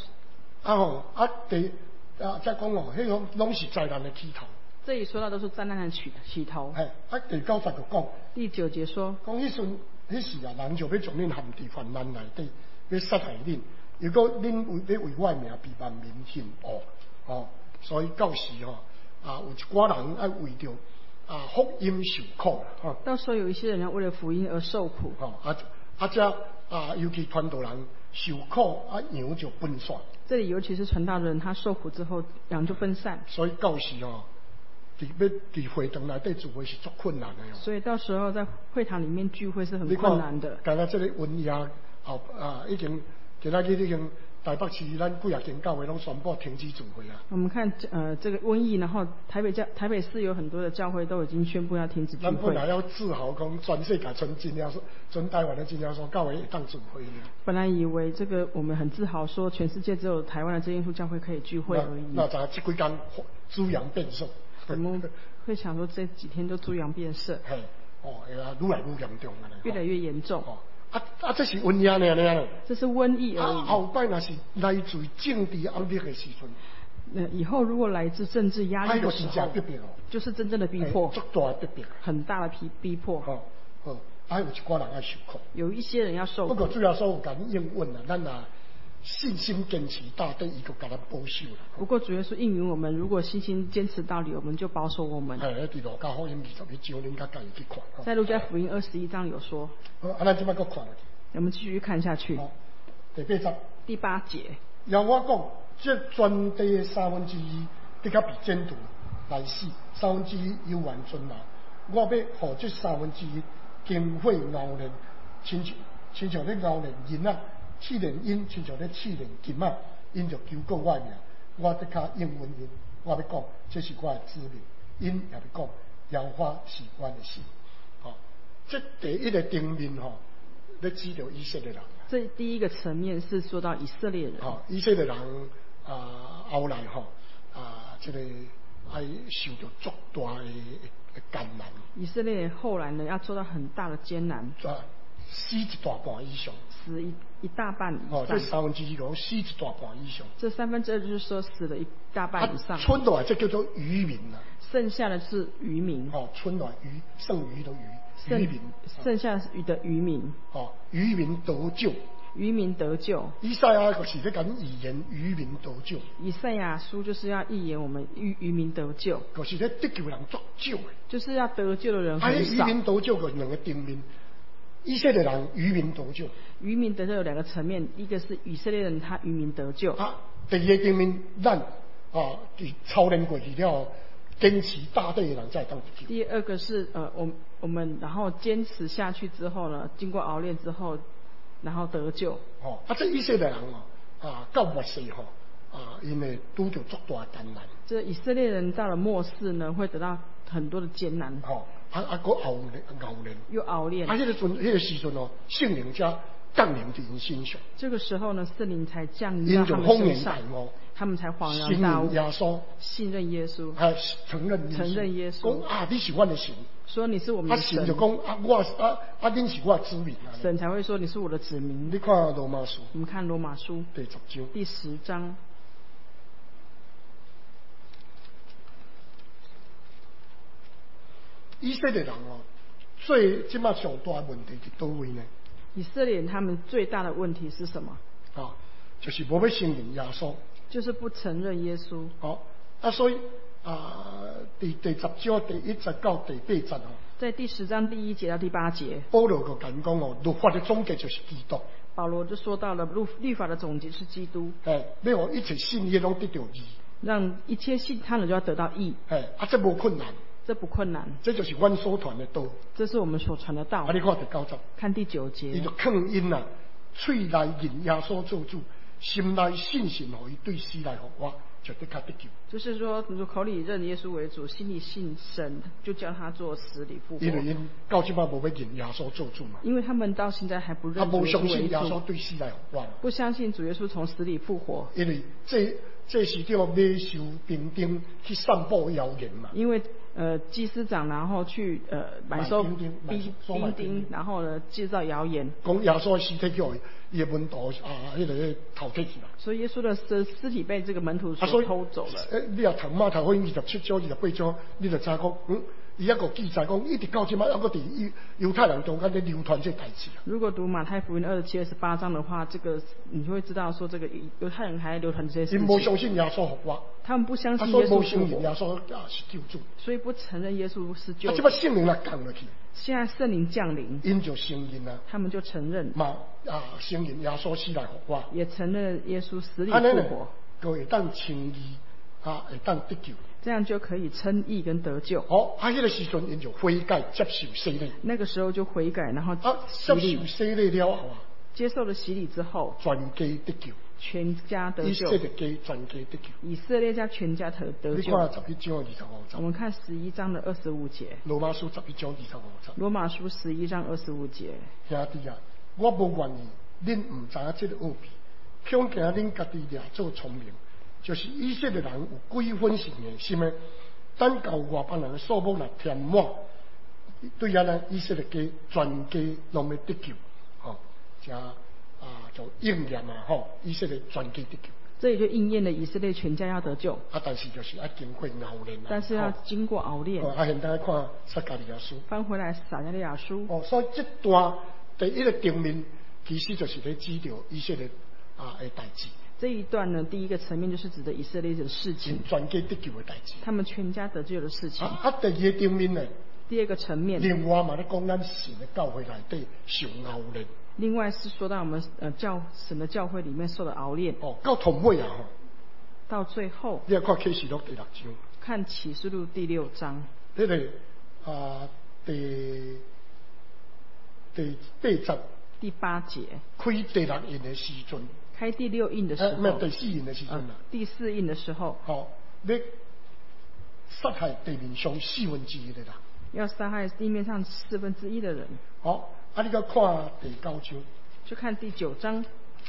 再讲迄拢是灾难的起头。 这里说到都是灾难的起头。 第9节就讲。 第9节说。 讲迄时啊，人就要将恁陷伫患难内底，要杀害恁。如果恁要为我名被万民恨恶，所以到时有一寡人爱为着福音受苦到时候有一些人要为了福音而受苦。 尤其传道人受苦，羊就分散。 这里尤其是传道人，他受苦之后，羊就分散。 所以到时伫会堂内底聚会是足困难的。 所以到时候在会堂里面聚会是很困难的。 刚刚这个瘟疫已经今仔日已经台北市咱几啊间教会拢宣布停止聚会啊。我们看这个瘟疫，然后台北市有很多的教会都已经宣布要停止聚会。 咱本来要自豪讲全世界全台湾的真耶稣教会会当聚会呢。 本来以为这个我们很自豪说全世界只有台湾的真耶稣教会可以聚会而已。 那这几天猪羊变色。 我们会想说这几天都猪羊变色。 愈来愈严重了。 越来越严重。 这是瘟疫呢。 这是瘟疫而已。 后摆若是来自政治压力的时阵。 以后如果来自政治压力的时候，就是真正的逼迫。 足大逼迫。 很大的逼迫。 有一寡人要受苦。 有一些人要受苦。 不过主要说有甲你应允啦，咱信心坚持到底，伊就甲咱保守啦。不过主要是应允我们，如果信心坚持到底，我们就保守我们。 伫路加福音21章，恁甲家己去看。 在路加福音21章有说。 咱即摆搁看落去。 我们继续看下去。第8节。 要我讲，这全地的1/3，的确被剪除来死，1/3有完存留。我要互这1/3经血熬炼，亲像咧熬炼银啊。试炼因，亲像咧试炼金啊，因就求过我的名，我得较应允因。我要讲，这是我的子民，因也要讲，耶和华是我的神。这第一个层面咧指着以色列人。 这第一个层面是说到以色列人。 以色列人后来这个爱受到足大的艰难。以色列后来呢，要受到很大的艰难。 死一大半以上。 死一大半以上。 这1/3讲死一大半以上。 这2/3就是说死了一大半以上。 剩落来这叫做渔民啦。 剩下的是渔民。 剩落来剩余的渔民。 剩下的渔民。 渔民得救。 渔民得救。 以赛亚就是在讲预言渔民得救。 以赛亚书就是要预言我们渔民得救。 就是在得救人足少的。 就是要得救的人很少。 渔民得救的两个层面。以色列人渔民得救。 渔民得救有2个层面，一个是以色列人他渔民得救。 第二个层面，咱操练过去了，坚持大队的人才当得救。 第二个是我们然后坚持下去之后呢，经过熬炼之后，然后得救。 这以色列人到末世因为拄着足大艰难。 这以色列人到了末世呢，会得到很多的艰难。又熬炼。 那个时阵圣灵才降临在因身上。 这个时候呢，圣灵才降临到他们身上。 他们才恍然大悟， 信耶稣， 信任耶稣， 承认耶稣，讲啊，你是我的神， 说你是我们的神， 神就讲啊，恁是我的子民， 神才会说你是我的子民。 你看罗马书， 我们看罗马书第10章。 以色列人最即马上大问题是倒位呢？ 以色列人他们最大的问题是什么？ 就是无要承认耶稣， 就是不承认耶稣。 所以第10章第1节到第8节在第10章第1节到第8节， 保罗就讲律法的总结就是基督。 保罗就说到了律法的总结是基督。 要让一切信耶拢得到义， 让一切信他的就要得到义。 这无困难。 这不困难， 这就是阮所传的道。 这是我们所传的道。 你看第9节， 看第9节， 伊就抗因嘴内认耶稣做主，心内信心互伊对死来复活，就得较得救。 就是说，如口里认耶稣为主，心里信神，就叫他做死里复活。 因为因到即摆无要认耶稣做主嘛。 因为他们到现在还不认主耶稣为主。 无相信耶稣对死来复活。 不相信主耶稣从死里复活。 因为这是叫买受兵丁去散布谣言嘛。 因为祭司长然后去买收兵丁，然后呢制造谣言， 讲耶稣的尸体叫伊的门徒迄个偷摕去啦。 所以耶稣的尸体被这个门徒所偷走了。 你也读马太福音27章28章，你就知讲伊还个记载讲，一直到即摆还个伫犹太人中间咧流传这代志。 如果读马太福音27、28章的话，这个你就会知道说，这个犹太人还流传这些事情。 因无相信耶稣复活， 他们不相信耶稣复活， 所以无承认耶稣是救主， 所以不承认耶稣是救主。 即摆圣灵来降落去， 现在圣灵降临， 因就承认啦， 他们就承认承认耶稣死来复活， 也承认耶稣死里复活， 就会当称义会当得救。 这样就可以称义跟得救。 迄个时阵，因就悔改接受洗礼。 那个时候就悔改，然后接受洗礼了后接受了洗礼之后， 全家得救， 全家得救。 以色列家全家得救， 以色列家全家得救。 你看11章25节。 我们看11章的25节。 罗马书11章25节。 罗马书11章25节。 兄弟我无愿意恁唔知影这个奥秘，恐惊恁家己掠做聪明。就是以色列人有几分信的心的，等到外邦人的数目来填满，对啊呢，以色列家全家拢要得救，就应验以色列全家得救。 这也就应验了以色列全家要得救。 但是就是要经过熬炼。 但是要经过熬炼。 现在看撒迦利亚书。 翻回来撒迦利亚书。 所以这段第一个层面，其实就是在指着以色列的代志。 这一段呢，第一个层面就是指的以色列的事情， 全家得救的代志， 他们全家得救的事情。 第二个层面呢？ 第二个层面， 另外嘛，咧讲咱神的教会内底受熬炼。 另外是说到我们神的教会里面受的熬炼。 到同尾到最后， 你要看启示录第6章。 看启示录第6章。 第8节。 第8节。 开第6印的时阵。 开第6印的时候， 没有第4印的时阵啦。 第4印的时候， 要杀害地面上1/4的人， 要杀害地面上1/4的人。 你要看第9章， 就看第9章。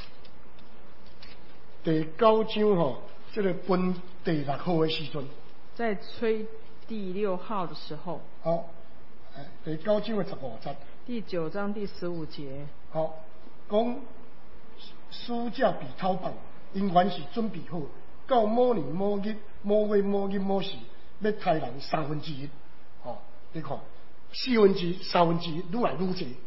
第9章这个分第6号的时阵， 在吹第6号的时候。 第9章的15节。 第9章第15节。 讲。暑假被偷放，因原是准备好，到某年某日某月某日某时，要杀人1/3。你看1/4、1/3，愈来愈济。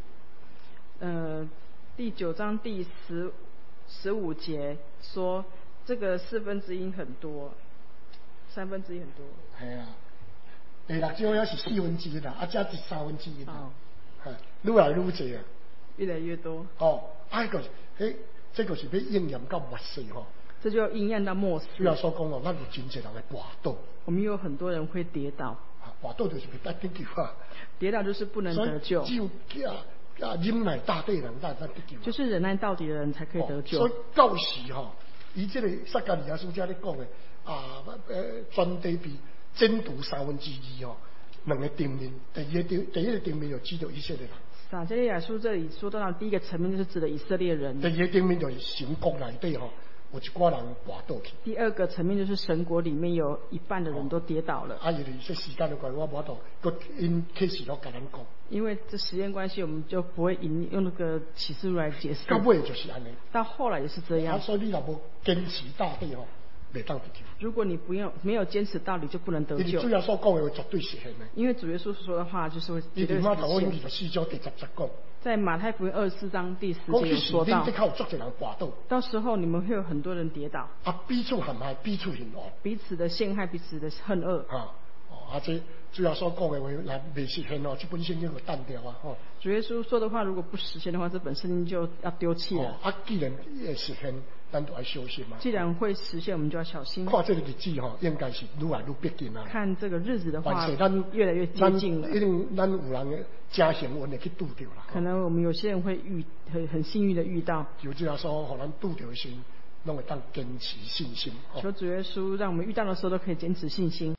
第9章第15节说，这个1/4很多，1/3很多。 系啊，第6章也是1/4啦，加是1/3啦。愈来愈济啊。 越来越多。 这个是要应验到末世这就要应验到末世。 主要所讲咱有真侪人会跌倒。 我们有很多人会跌倒。 跌倒就是袂得得救跌倒就是不能得救。 只有忍耐大地人才得救。 就是忍耐到底的人才可以得救。 所以到时以这个撒迦利亚书家咧讲的全地被征途2/3两个层面，第一个层面就指着以色列人。 撒迦利亚书这里说到的第一个层面就是指的以色列人。 第二个层面就是神国内底有一寡人滑倒去。 第二个层面就是神国里面有一半的人都跌倒了。 因为这时间的关系，我无法度，佮因启示录甲咱讲。 因为这时间关系，我们就不会用那个启示录来解释。 到尾就是安尼。 到后来也是这样。 所以你若无坚持到底吼，袂当得救。 如果你没有坚持到底，就不能得救。 因为主要所讲的话绝对实现的。因为主耶稣说的话就是会绝对实现。 马太福音24章第10节讲。 在马太福音24章第10节有说到。到时候你们会有很多人跌倒。 彼此陷害，彼此恨恶。 彼此的陷害，彼此的恨恶。 这主要所讲的话，来未实现哦，这本圣经就淡掉啊！ 主耶稣说的话，如果不实现的话，这本圣经就要丢弃了。 既然会实现，咱就要小心嘛。 既然会实现，我们就要小心。 看这个日子应该是愈来愈逼近啊。 看这个日子的话，越来越接近了。 一定咱有人家幸运的去拄着啦。 可能我们有些人会很幸运的遇到。 就这样说，互咱拄着的时，拢会当坚持信心。 求主耶稣，让我们遇到的时候都可以坚持信心。